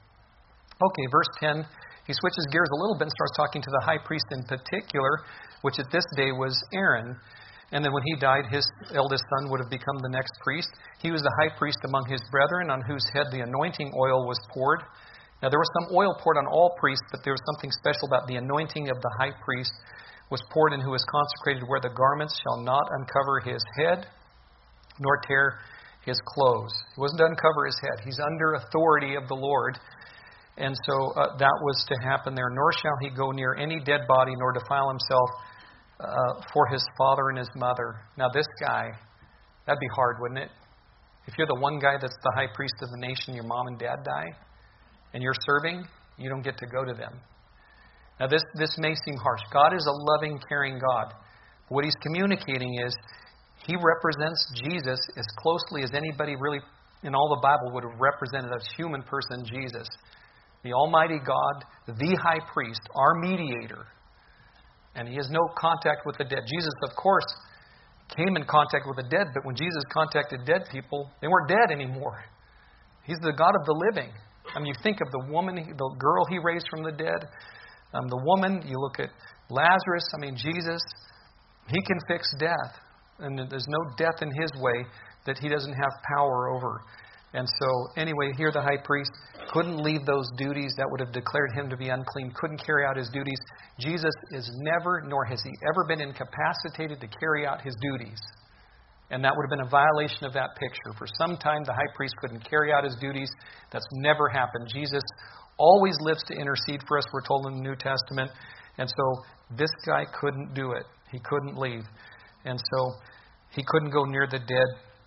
Okay, verse ten, he switches gears a little bit and starts talking to the high priest in particular, which at this day was Aaron. And then when he died, his eldest son would have become the next priest. He was the high priest among his brethren, on whose head the anointing oil was poured. Now there was some oil poured on all priests, but there was something special about the anointing of the high priest was poured in, who was consecrated, where the garments shall not uncover his head, nor tear his clothes. He wasn't to uncover his head. He's under authority of the Lord. And so uh, that was to happen there. Nor shall he go near any dead body, nor defile himself Uh, for his father and his mother. Now this guy, that'd be hard, wouldn't it? If you're the one guy that's the high priest of the nation, your mom and dad die, and you're serving, you don't get to go to them. Now this, this may seem harsh. God is a loving, caring God. What he's communicating is he represents Jesus as closely as anybody really in all the Bible would have represented a human person, Jesus. The Almighty God, the high priest, our mediator. And he has no contact with the dead. Jesus, of course, came in contact with the dead, but when Jesus contacted dead people, they weren't dead anymore. He's the God of the living. I mean, you think of the woman, the girl he raised from the dead, um, the woman, you look at Lazarus, I mean, Jesus, he can fix death. And there's no death in his way that he doesn't have power over. And so, anyway, here the high priest couldn't leave those duties that would have declared him to be unclean, couldn't carry out his duties. Jesus is never, nor has he ever been incapacitated to carry out his duties. And that would have been a violation of that picture. For some time, the high priest couldn't carry out his duties. That's never happened. Jesus always lives to intercede for us, we're told in the New Testament. And so, this guy couldn't do it. He couldn't leave. And so, he couldn't go near the dead.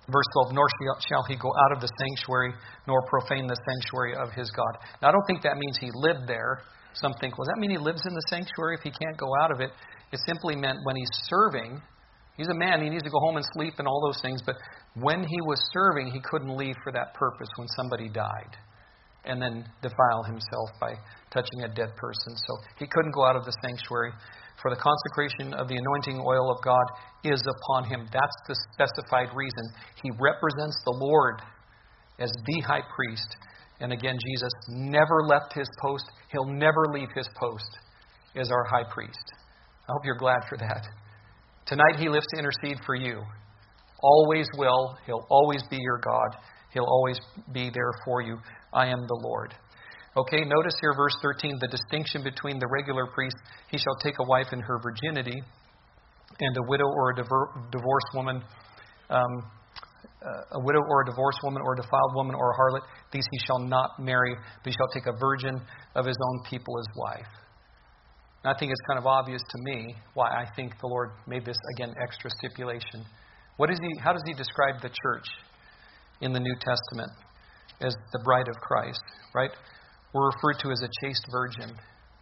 Verse twelve, nor shall he go out of the sanctuary, nor profane the sanctuary of his God. Now, I don't think that means he lived there. Some think, well, does that mean he lives in the sanctuary if he can't go out of it? It simply meant when he's serving, he's a man, he needs to go home and sleep and all those things, but when he was serving, he couldn't leave for that purpose when somebody died and then defile himself by touching a dead person. So he couldn't go out of the sanctuary. For the consecration of the anointing oil of God is upon him. That's the specified reason. He represents the Lord as the high priest. And again, Jesus never left his post. He'll never leave his post as our high priest. I hope you're glad for that. Tonight he lives to intercede for you. Always will. He'll always be your God. He'll always be there for you. I am the Lord. Okay, notice here verse thirteen, the distinction between the regular priest. He shall take a wife in her virginity, and a widow or a diver- divorced woman, um, uh, a widow or a divorced woman or a defiled woman or a harlot. These he shall not marry, but he shall take a virgin of his own people as wife. And I think it's kind of obvious to me why I think the Lord made this, again, extra stipulation. What is he? How does he describe the church in the New Testament as the bride of Christ, right? We're referred to as a chaste virgin.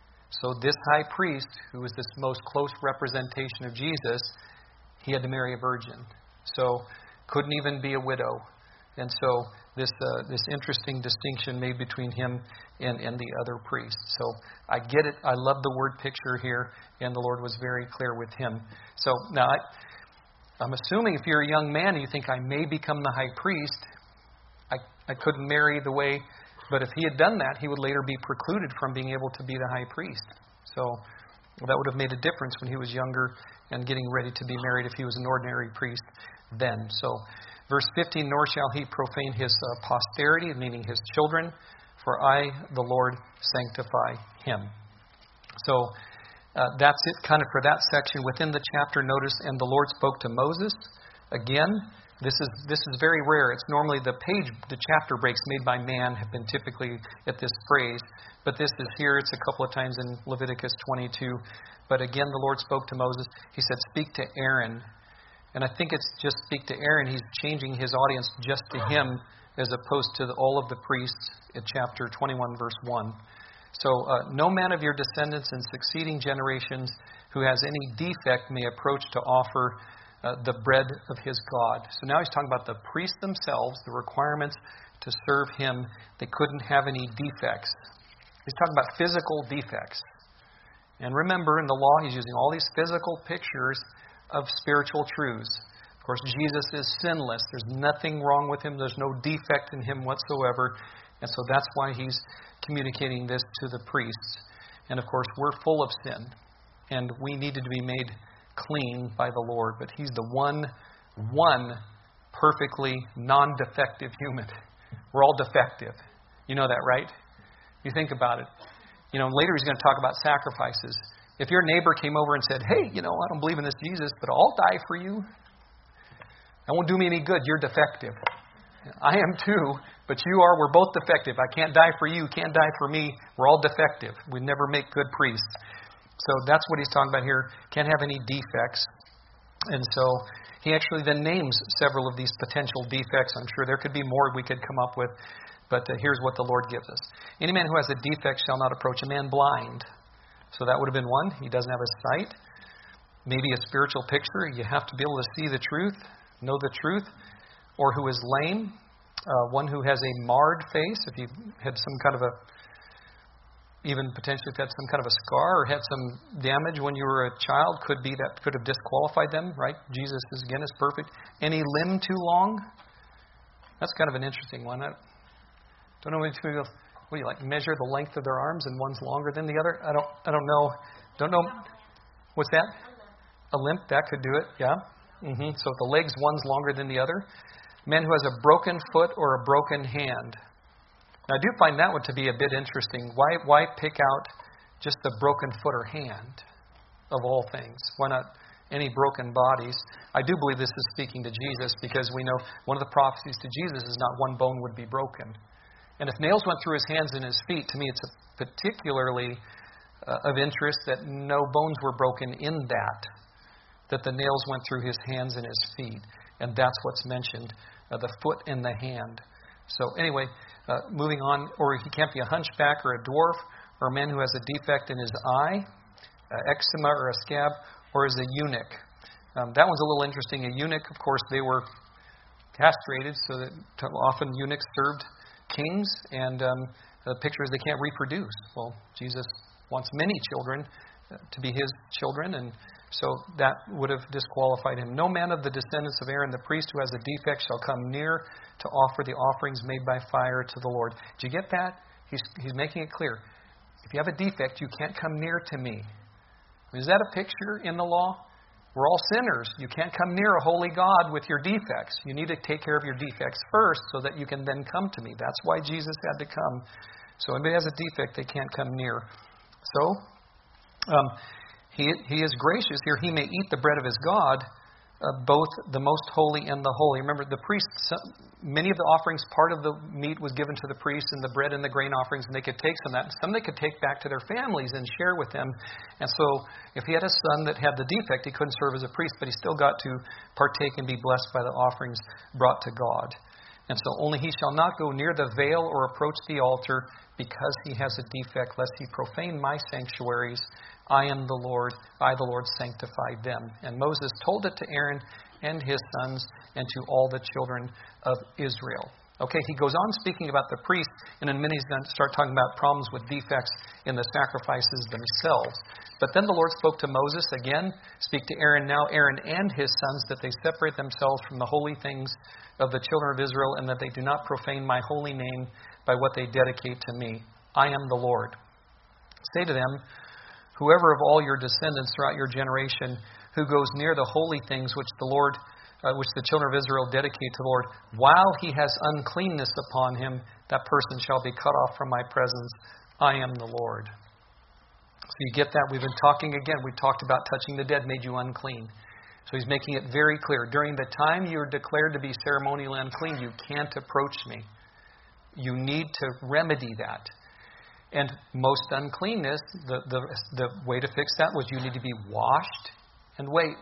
So this high priest, who was this most close representation of Jesus, he had to marry a virgin. So couldn't even be a widow. And so this uh, this interesting distinction made between him and, and the other priests. So I get it. I love the word picture here, and the Lord was very clear with him. So now I, I'm assuming if you're a young man and you think I may become the high priest, I, I couldn't marry the way... But if he had done that, he would later be precluded from being able to be the high priest. So that would have made a difference when he was younger and getting ready to be married if he was an ordinary priest then. So verse fifteen, nor shall he profane his uh, posterity, meaning his children, for I, the Lord, sanctify him. So uh, that's it kind of for that section. Within the chapter, notice, and the Lord spoke to Moses. Again, This is this is very rare. It's normally the page, the chapter breaks made by man have been typically at this phrase. But this is here. It's a couple of times in Leviticus twenty-two. But again, the Lord spoke to Moses. He said, speak to Aaron. And I think it's just speak to Aaron. He's changing his audience just to him as opposed to the, all of the priests at chapter twenty-one, verse one. So uh, no man of your descendants in succeeding generations who has any defect may approach to offer Uh, the bread of his God. So now he's talking about the priests themselves, the requirements to serve him. They couldn't have any defects. He's talking about physical defects. And remember, in the law, he's using all these physical pictures of spiritual truths. Of course, Jesus is sinless. There's nothing wrong with him. There's no defect in him whatsoever. And so that's why he's communicating this to the priests. And of course, we're full of sin. And we needed to be made clean by the Lord, but he's the one, one perfectly non-defective human. We're all defective. You know that, right? You think about it. You know, later he's going to talk about sacrifices. If your neighbor came over and said, hey, you know, I don't believe in this Jesus, but I'll die for you. That won't do me any good. You're defective. I am too, but you are. We're both defective. I can't die for you. Can't die for me. We're all defective. We never make good priests. So that's what he's talking about here. Can't have any defects. And so he actually then names several of these potential defects. I'm sure there could be more we could come up with. But uh, here's what the Lord gives us. Any man who has a defect shall not approach a man blind. So that would have been one. He doesn't have a sight. Maybe a spiritual picture. You have to be able to see the truth, know the truth. Or who is lame. Uh, one who has a marred face. If you had some kind of a even potentially if had some kind of a scar or had some damage when you were a child, could be that could have disqualified them, right? Jesus is, again, is perfect. Any limb too long? That's kind of an interesting one. I don't know if people, what do you like, measure the length of their arms and one's longer than the other? I don't I don't know. Don't know. What's that? A limp, that could do it, yeah. Mm-hmm. So the legs, one's longer than the other. Man who has a broken foot or a broken hand. Now, I do find that one to be a bit interesting. Why why pick out just the broken foot or hand of all things? Why not any broken bodies? I do believe this is speaking to Jesus because we know one of the prophecies to Jesus is not one bone would be broken. And if nails went through his hands and his feet, to me it's particularly uh, of interest that no bones were broken in that, that the nails went through his hands and his feet. And that's what's mentioned, uh, the foot and the hand. So anyway, uh, moving on, or he can't be a hunchback or a dwarf, or a man who has a defect in his eye, uh, eczema or a scab, or is a eunuch. Um, that one's a little interesting. A eunuch, of course, they were castrated, so that often eunuchs served kings, and um, the picture is they can't reproduce. Well, Jesus wants many children uh, to be his children, and so that would have disqualified him. No man of the descendants of Aaron the priest who has a defect shall come near to offer the offerings made by fire to the Lord. Did you get that? He's, he's making it clear. If you have a defect, you can't come near to me. Is that a picture in the law? We're all sinners. You can't come near a holy God with your defects. You need to take care of your defects first so that you can then come to me. That's why Jesus had to come. So anybody has a defect, they can't come near. So, um, he, he is gracious here. He may eat the bread of his God, uh, both the most holy and the holy. Remember, the priests, many of the offerings, part of the meat was given to the priests, and the bread and the grain offerings, and they could take some of that. Some they could take back to their families and share with them. And so if he had a son that had the defect, he couldn't serve as a priest, but he still got to partake and be blessed by the offerings brought to God. And so only he shall not go near the veil or approach the altar because he has a defect, lest he profane my sanctuaries. I am the Lord, I the Lord sanctify them. And Moses told it to Aaron and his sons and to all the children of Israel. Okay, he goes on speaking about the priests, and in a minute he's going to start talking about problems with defects in the sacrifices themselves. But then the Lord spoke to Moses again, speak to Aaron now, Aaron and his sons, that they separate themselves from the holy things of the children of Israel, and that they do not profane my holy name by what they dedicate to me. I am the Lord. Say to them, whoever of all your descendants throughout your generation who goes near the holy things which the Lord Uh, which the children of Israel dedicate to the Lord, while he has uncleanness upon him, that person shall be cut off from my presence. I am the Lord. So you get that? We've been talking again. We talked about touching the dead made you unclean. So he's making it very clear. During the time you're declared to be ceremonially unclean, you can't approach me. You need to remedy that. And most uncleanness, the, the, the way to fix that was you need to be washed and wait.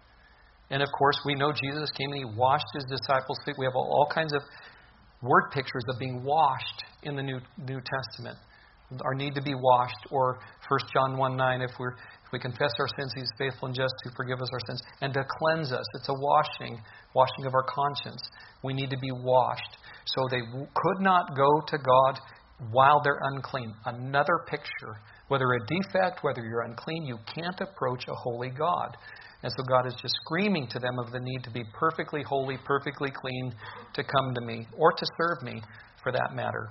And of course, we know Jesus came and he washed his disciples' feet. We have all, all kinds of word pictures of being washed in the New New Testament. Our need to be washed, or First John one nine, if we're if we confess our sins, he's faithful and just to forgive us our sins and to cleanse us. It's a washing, washing of our conscience. We need to be washed. So they w- could not go to God while they're unclean. Another picture. Whether a defect, whether you're unclean, you can't approach a holy God. And so God is just screaming to them of the need to be perfectly holy, perfectly clean, to come to me, or to serve me, for that matter.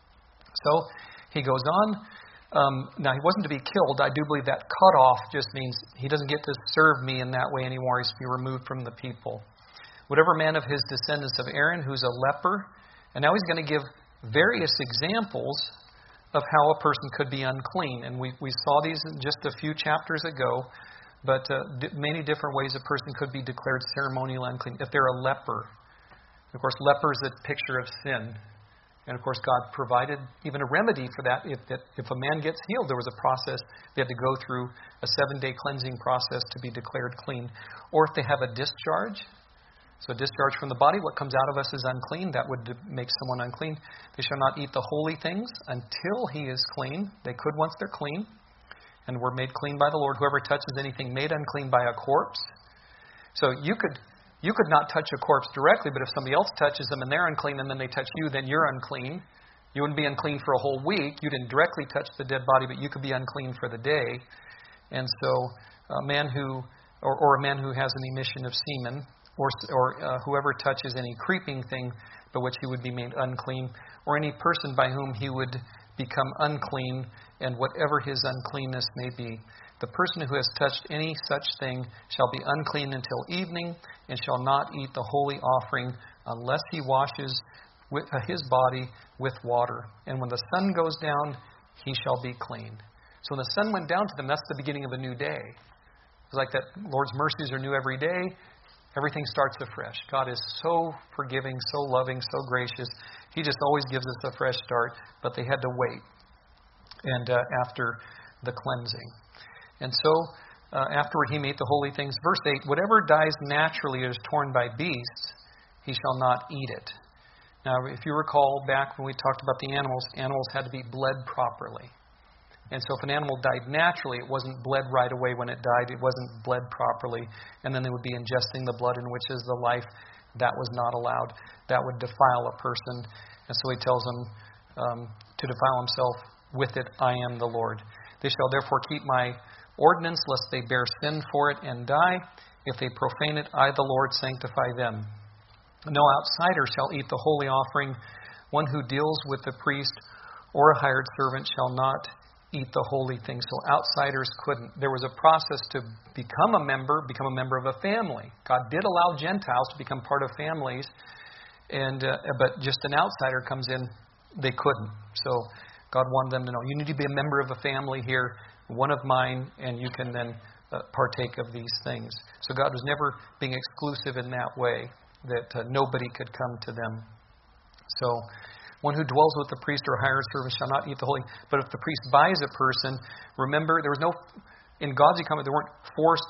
So he goes on. Um, now, he wasn't to be killed. I do believe that cut off just means he doesn't get to serve me in that way anymore. He's to be removed from the people. Whatever man of his descendants of Aaron who's a leper, and now he's going to give various examples of how a person could be unclean. And we, we saw these just a few chapters ago. But uh, d- many different ways a person could be declared ceremonially unclean. If they're a leper, of course, leper is a picture of sin. And of course, God provided even a remedy for that. If, that. if a man gets healed, there was a process. They had to go through a seven-day cleansing process to be declared clean. Or if they have a discharge, so a discharge from the body, what comes out of us is unclean. That would make someone unclean. They shall not eat the holy things until he is clean. They could once they're clean. And were made clean by the Lord. Whoever touches anything made unclean by a corpse. So you could you could not touch a corpse directly, but if somebody else touches them and they're unclean and then they touch you, then you're unclean. You wouldn't be unclean for a whole week. You didn't directly touch the dead body, but you could be unclean for the day. And so a man who, or, or a man who has an emission of semen, or, or uh, whoever touches any creeping thing by which he would be made unclean, or any person by whom he would become unclean, and whatever his uncleanness may be. The person who has touched any such thing shall be unclean until evening, and shall not eat the holy offering unless he washes with, uh, his body with water. And when the sun goes down, he shall be clean. So when the sun went down to them, that's the beginning of a new day. It's like that Lord's mercies are new every day. Everything starts afresh. God is so forgiving, so loving, so gracious. He just always gives us a fresh start, but they had to wait. And uh, after the cleansing. And so uh, afterward he may eat the holy things. Verse eight, whatever dies naturally or is torn by beasts, he shall not eat it. Now, if you recall back when we talked about the animals, animals had to be bled properly. And so if an animal died naturally, it wasn't bled right away when it died. It wasn't bled properly. And then they would be ingesting the blood in which is the life. That was not allowed. That would defile a person. And so he tells them um, to defile himself with it. I am the Lord. They shall therefore keep my ordinance, lest they bear sin for it and die. If they profane it, I, the Lord, sanctify them. No outsider shall eat the holy offering. One who deals with the priest or a hired servant shall not eat the holy thing. So outsiders couldn't. There was a process to become a member, become a member of a family. God did allow Gentiles to become part of families, and uh, but just an outsider comes in, they couldn't. So God wanted them to know, you need to be a member of a family here, one of mine, and you can then uh, partake of these things. So God was never being exclusive in that way, that uh, nobody could come to them. So, one who dwells with the priest or hired servant shall not eat the holy. But if the priest buys a person, remember, there was no, in God's economy, there weren't forced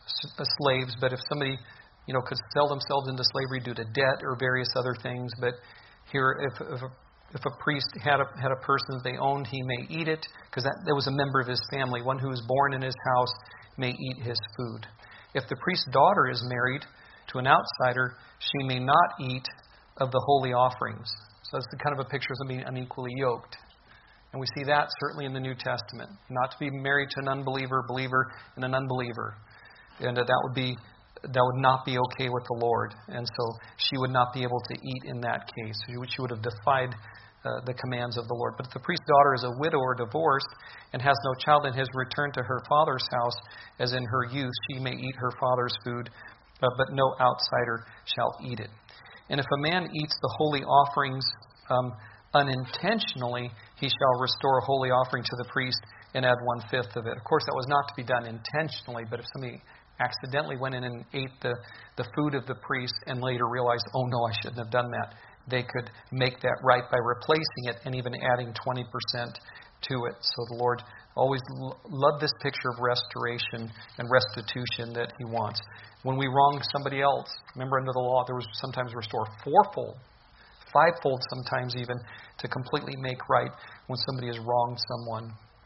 slaves, but if somebody, you know, could sell themselves into slavery due to debt or various other things, but here, if, if, a, if a priest had a, had a person that they owned, he may eat it, because that, that was a member of his family. One who is born in his house may eat his food. If the priest's daughter is married to an outsider, she may not eat of the holy offerings. So that's the kind of a picture of somebody unequally yoked. And we see that certainly in the New Testament. Not to be married to an unbeliever, believer, and an unbeliever. And uh, that would be that would not be okay with the Lord. And so she would not be able to eat in that case. She would, she would have defied uh, the commands of the Lord. But if the priest's daughter is a widow or divorced and has no child and has returned to her father's house, as in her youth, she may eat her father's food, uh, but no outsider shall eat it. And if a man eats the holy offerings um, unintentionally, he shall restore a holy offering to the priest and add one-fifth of it. Of course, that was not to be done intentionally, but if somebody accidentally went in and ate the, the food of the priest and later realized, oh no, I shouldn't have done that, they could make that right by replacing it and even adding twenty percent to it. So the Lord always lo- loved this picture of restoration and restitution that He wants. When we wrong somebody else, remember under the law, there was sometimes restore fourfold, fivefold sometimes even, to completely make right when somebody has wronged someone.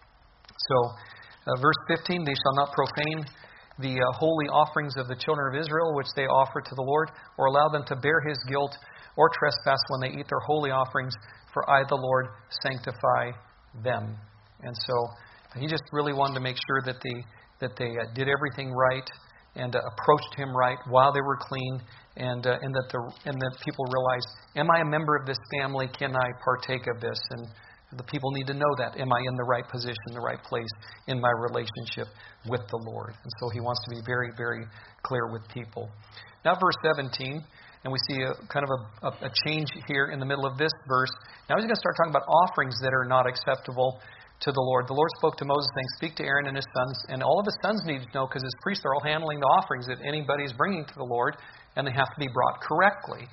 So, uh, verse fifteen, they shall not profane the uh, holy offerings of the children of Israel, which they offer to the Lord, or allow them to bear His guilt or trespass when they eat their holy offerings, for I, the Lord, sanctify them. And so, He just really wanted to make sure that they, that they uh, did everything right and uh, approached Him right while they were clean, and uh, and that the and that people realized, am I a member of this family? Can I partake of this? And the people need to know that. Am I in the right position, the right place in my relationship with the Lord? And so He wants to be very, very clear with people. Now, verse seventeen, and we see a kind of a, a change here in the middle of this verse. Now He's going to start talking about offerings that are not acceptable to the Lord. The Lord spoke to Moses saying, speak to Aaron and his sons, and all of his sons need to know, because his priests are all handling the offerings that anybody's bringing to the Lord, and they have to be brought correctly.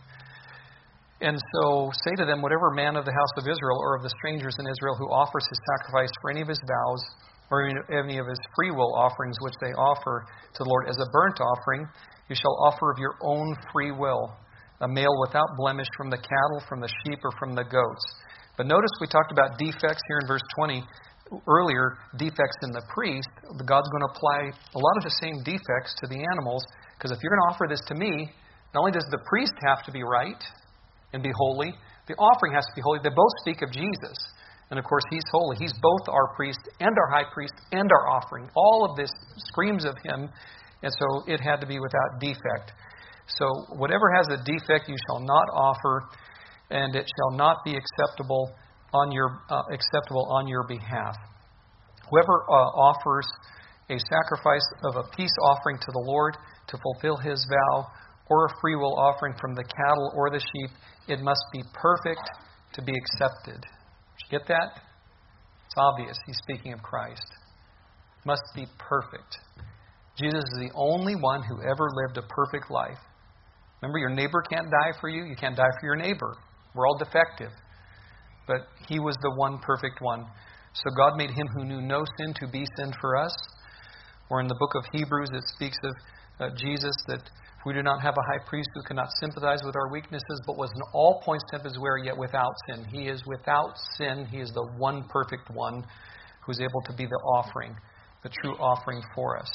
And so say to them, whatever man of the house of Israel or of the strangers in Israel who offers his sacrifice for any of his vows or any of his free will offerings which they offer to the Lord as a burnt offering, you shall offer of your own free will, a male without blemish from the cattle, from the sheep, or from the goats. But notice we talked about defects here in verse twenty. Earlier, defects in the priest. God's going to apply a lot of the same defects to the animals, because if you're going to offer this to me, not only does the priest have to be right and be holy, the offering has to be holy. They both speak of Jesus. And of course, He's holy. He's both our priest and our high priest and our offering. All of this screams of Him, and so it had to be without defect. So whatever has a defect you shall not offer, and it shall not be acceptable on your uh, acceptable on your behalf. Whoever uh, offers a sacrifice of a peace offering to the Lord to fulfill his vow, or a free will offering from the cattle or the sheep, it must be perfect to be accepted. Did you get that? It's obvious. He's speaking of Christ. Must be perfect. Jesus is the only one who ever lived a perfect life. Remember, your neighbor can't die for you. You can't die for your neighbor. We're all defective. But He was the one perfect one. So God made Him who knew no sin to be sin for us. Or in the book of Hebrews, it speaks of uh, Jesus, that we do not have a high priest who cannot sympathize with our weaknesses, but was in all points tempted as we are, yet without sin. He is without sin. He is the one perfect one who is able to be the offering, the true offering for us.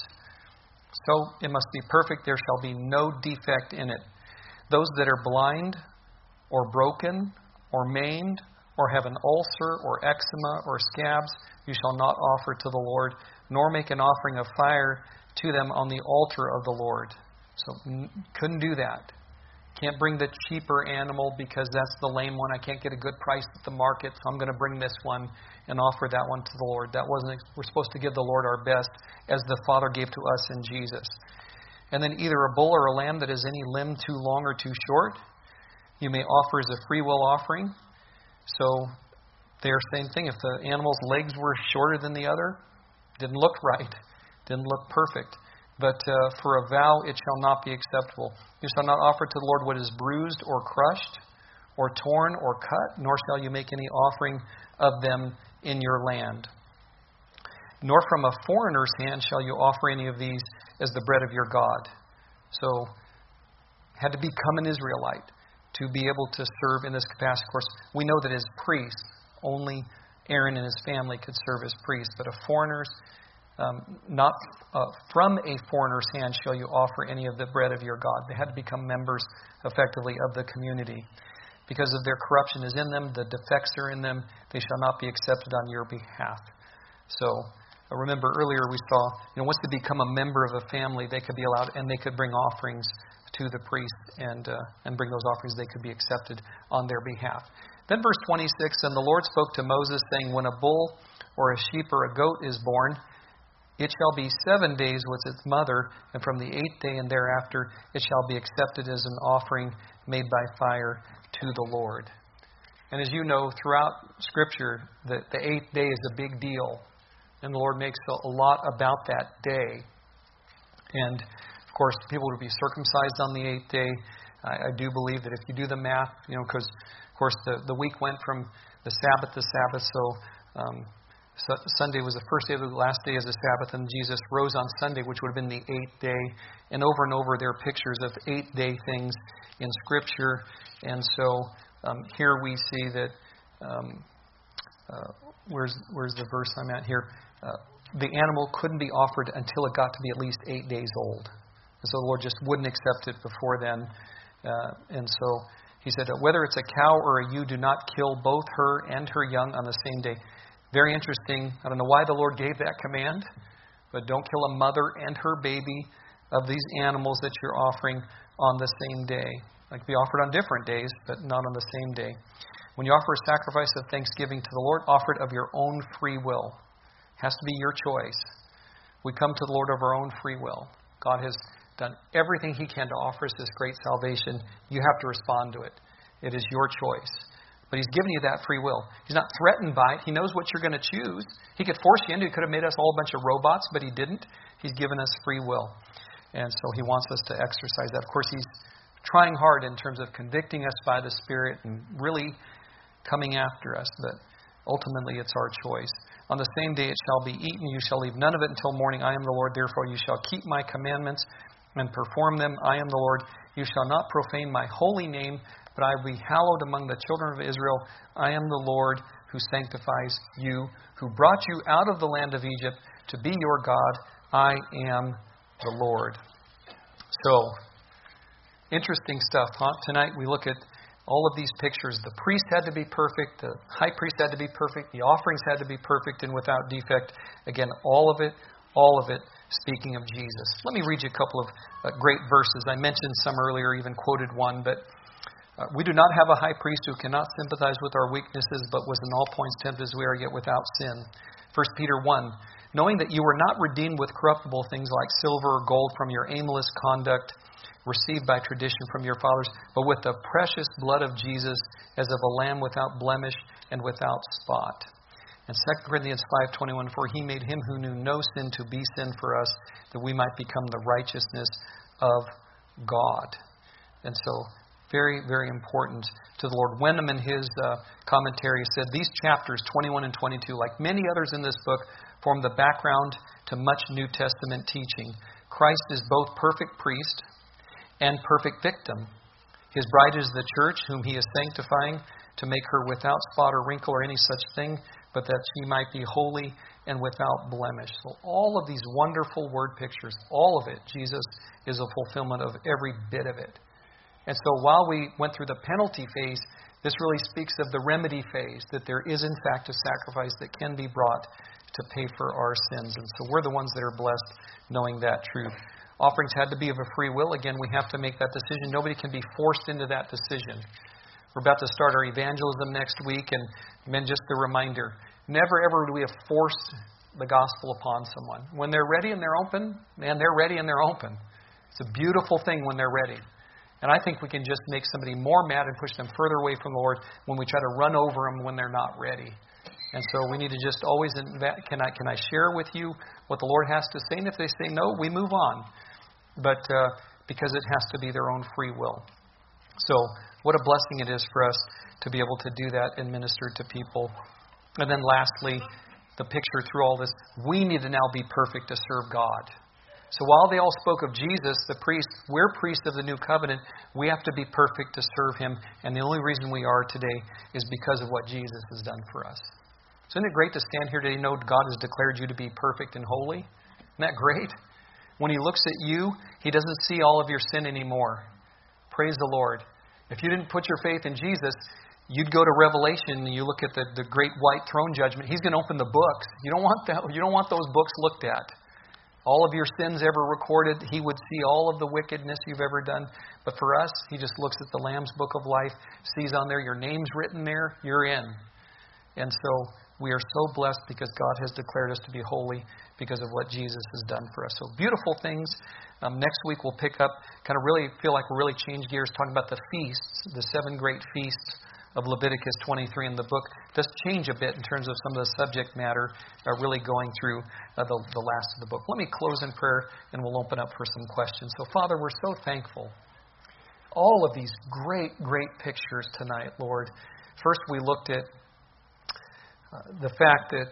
So it must be perfect. There shall be no defect in it. Those that are blind or broken or maimed or have an ulcer or eczema or scabs, you shall not offer to the Lord, nor make an offering of fire to them on the altar of the Lord. So couldn't do that. Can't bring the cheaper animal because that's the lame one. I can't get a good price at the market, so I'm going to bring this one and offer that one to the Lord. That wasn't. We're supposed to give the Lord our best, as the Father gave to us in Jesus. And then either a bull or a lamb that is any limb too long or too short, you may offer as a free will offering. So they're same thing. If the animal's legs were shorter than the other, didn't look right, didn't look perfect. But uh, for a vow it shall not be acceptable. You shall not offer to the Lord what is bruised or crushed or torn or cut, nor shall you make any offering of them in your land. Nor from a foreigner's hand shall you offer any of these as the bread of your God. So, had to become an Israelite to be able to serve in this capacity. Of course, we know that as priests, only Aaron and his family could serve as priests. But a foreigner's, um, not uh, from a foreigner's hand shall you offer any of the bread of your God. They had to become members, effectively, of the community. Because of their corruption is in them, the defects are in them, they shall not be accepted on your behalf. So, I remember earlier we saw, you know, once they become a member of a family, they could be allowed, and they could bring offerings to the priest and uh, and bring those offerings. They could be accepted on their behalf. Then verse twenty-six, and the Lord spoke to Moses, saying, when a bull or a sheep or a goat is born, it shall be seven days with its mother, and from the eighth day and thereafter it shall be accepted as an offering made by fire to the Lord. And as you know, throughout Scripture, the, the eighth day is a big deal. And the Lord makes a lot about that day. And, of course, people would be circumcised on the eighth day. I, I do believe that if you do the math, you know, because, of course, the, the week went from the Sabbath to Sabbath. So, um, so Sunday was the first day of the last day of the Sabbath, and Jesus rose on Sunday, which would have been the eighth day. And over and over, there are pictures of eight-day things in Scripture. And so um, here we see that, um, uh, where's, where's the verse I'm at here? Uh, the animal couldn't be offered until it got to be at least eight days old. And so the Lord just wouldn't accept it before then. Uh, and so He said, whether it's a cow or a ewe, do not kill both her and her young on the same day. Very interesting. I don't know why the Lord gave that command, but don't kill a mother and her baby of these animals that you're offering on the same day. Like be offered on different days, but not on the same day. When you offer a sacrifice of thanksgiving to the Lord, offer it of your own free will. It has to be your choice. We come to the Lord of our own free will. God has done everything He can to offer us this great salvation. You have to respond to it. It is your choice. But He's given you that free will. He's not threatened by it. He knows what you're going to choose. He could force you into it. He could have made us all a bunch of robots, but He didn't. He's given us free will. And so He wants us to exercise that. Of course, He's trying hard in terms of convicting us by the Spirit and really coming after us. But ultimately, it's our choice. On the same day it shall be eaten. You shall leave none of it until morning. I am the Lord. Therefore you shall keep my commandments and perform them. I am the Lord. You shall not profane my holy name, but I will be hallowed among the children of Israel. I am the Lord who sanctifies you, who brought you out of the land of Egypt to be your God. I am the Lord. So, interesting stuff, huh? Tonight we look at all of these pictures. The priest had to be perfect. The high priest had to be perfect. The offerings had to be perfect and without defect. Again, all of it, all of it, speaking of Jesus. Let me read you a couple of uh, great verses. I mentioned some earlier, even quoted one, but uh, we do not have a high priest who cannot sympathize with our weaknesses, but was in all points tempted as we are, yet without sin. First Peter one, knowing that you were not redeemed with corruptible things like silver or gold from your aimless conduct received by tradition from your fathers, but with the precious blood of Jesus as of a lamb without blemish and without spot. And Second Corinthians five twenty-one, for He made Him who knew no sin to be sin for us, that we might become the righteousness of God. And so, very, very important to the Lord. Wenham in his uh, commentary said, these chapters, twenty-one and twenty-two, like many others in this book, form the background to much New Testament teaching. Christ is both perfect priest and perfect victim. His bride is the church, whom he is sanctifying to make her without spot or wrinkle or any such thing, but that she might be holy and without blemish. So all of these wonderful word pictures, all of it, Jesus is a fulfillment of every bit of it. And so while we went through the penalty phase, this really speaks of the remedy phase, that there is in fact a sacrifice that can be brought to pay for our sins. And so we're the ones that are blessed knowing that truth. Offerings had to be of a free will. Again, we have to make that decision. Nobody can be forced into that decision. We're about to start our evangelism next week, and men, just a reminder, never ever do we have forced the gospel upon someone. When they're ready and they're open, man, they're ready and they're open. It's a beautiful thing when they're ready. And I think we can just make somebody more mad and push them further away from the Lord when we try to run over them when they're not ready. And so we need to just always, invest, can I can I share with you what the Lord has to say? And if they say no, we move on. But uh, because it has to be their own free will. So what a blessing it is for us to be able to do that and minister to people. And then lastly, the picture through all this, we need to now be perfect to serve God. So while they all spoke of Jesus, the priest, we're priests of the new covenant, we have to be perfect to serve him. And the only reason we are today is because of what Jesus has done for us. So isn't it great to stand here today and know God has declared you to be perfect and holy? Isn't that great? When he looks at you, he doesn't see all of your sin anymore. Praise the Lord. If you didn't put your faith in Jesus, you'd go to Revelation and you look at the, the great white throne judgment. He's going to open the books. You don't want that. You don't want those books looked at. All of your sins ever recorded, he would see all of the wickedness you've ever done. But for us, he just looks at the Lamb's Book of Life, sees on there your name's written there, you're in. And so we are so blessed because God has declared us to be holy because of what Jesus has done for us. So beautiful things. Um, next week we'll pick up, kind of really feel like we'll really change gears, talking about the feasts, the seven great feasts of Leviticus twenty-three in the book. Does change a bit in terms of some of the subject matter, uh, really going through uh, the, the last of the book. Let me close in prayer and we'll open up for some questions. So Father, we're so thankful. All of these great, great pictures tonight, Lord. First we looked at uh, the fact that,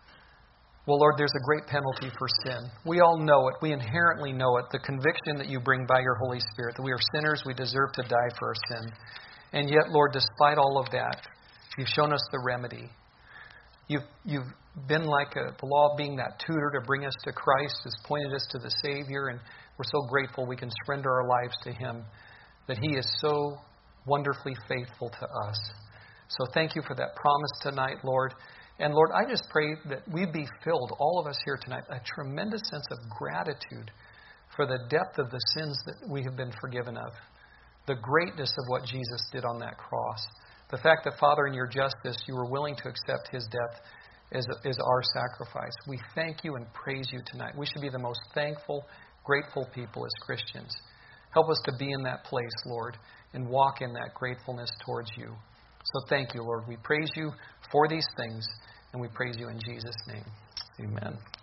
well, Lord, there's a great penalty for sin. We all know it. We inherently know it. The conviction that you bring by your Holy Spirit, that we are sinners, we deserve to die for our sin. And yet, Lord, despite all of that, you've shown us the remedy. You've, you've been like a, the law being that tutor to bring us to Christ, has pointed us to the Savior, and we're so grateful we can surrender our lives to Him, that He is so wonderfully faithful to us. So thank you for that promise tonight, Lord. And Lord, I just pray that we be filled, all of us here tonight, a tremendous sense of gratitude for the depth of the sins that we have been forgiven of. The greatness of what Jesus did on that cross. The fact that, Father, in your justice, you were willing to accept his death as, as our sacrifice. We thank you and praise you tonight. We should be the most thankful, grateful people as Christians. Help us to be in that place, Lord, and walk in that gratefulness towards you. So thank you, Lord. We praise you for these things, and we praise you in Jesus' name. Amen.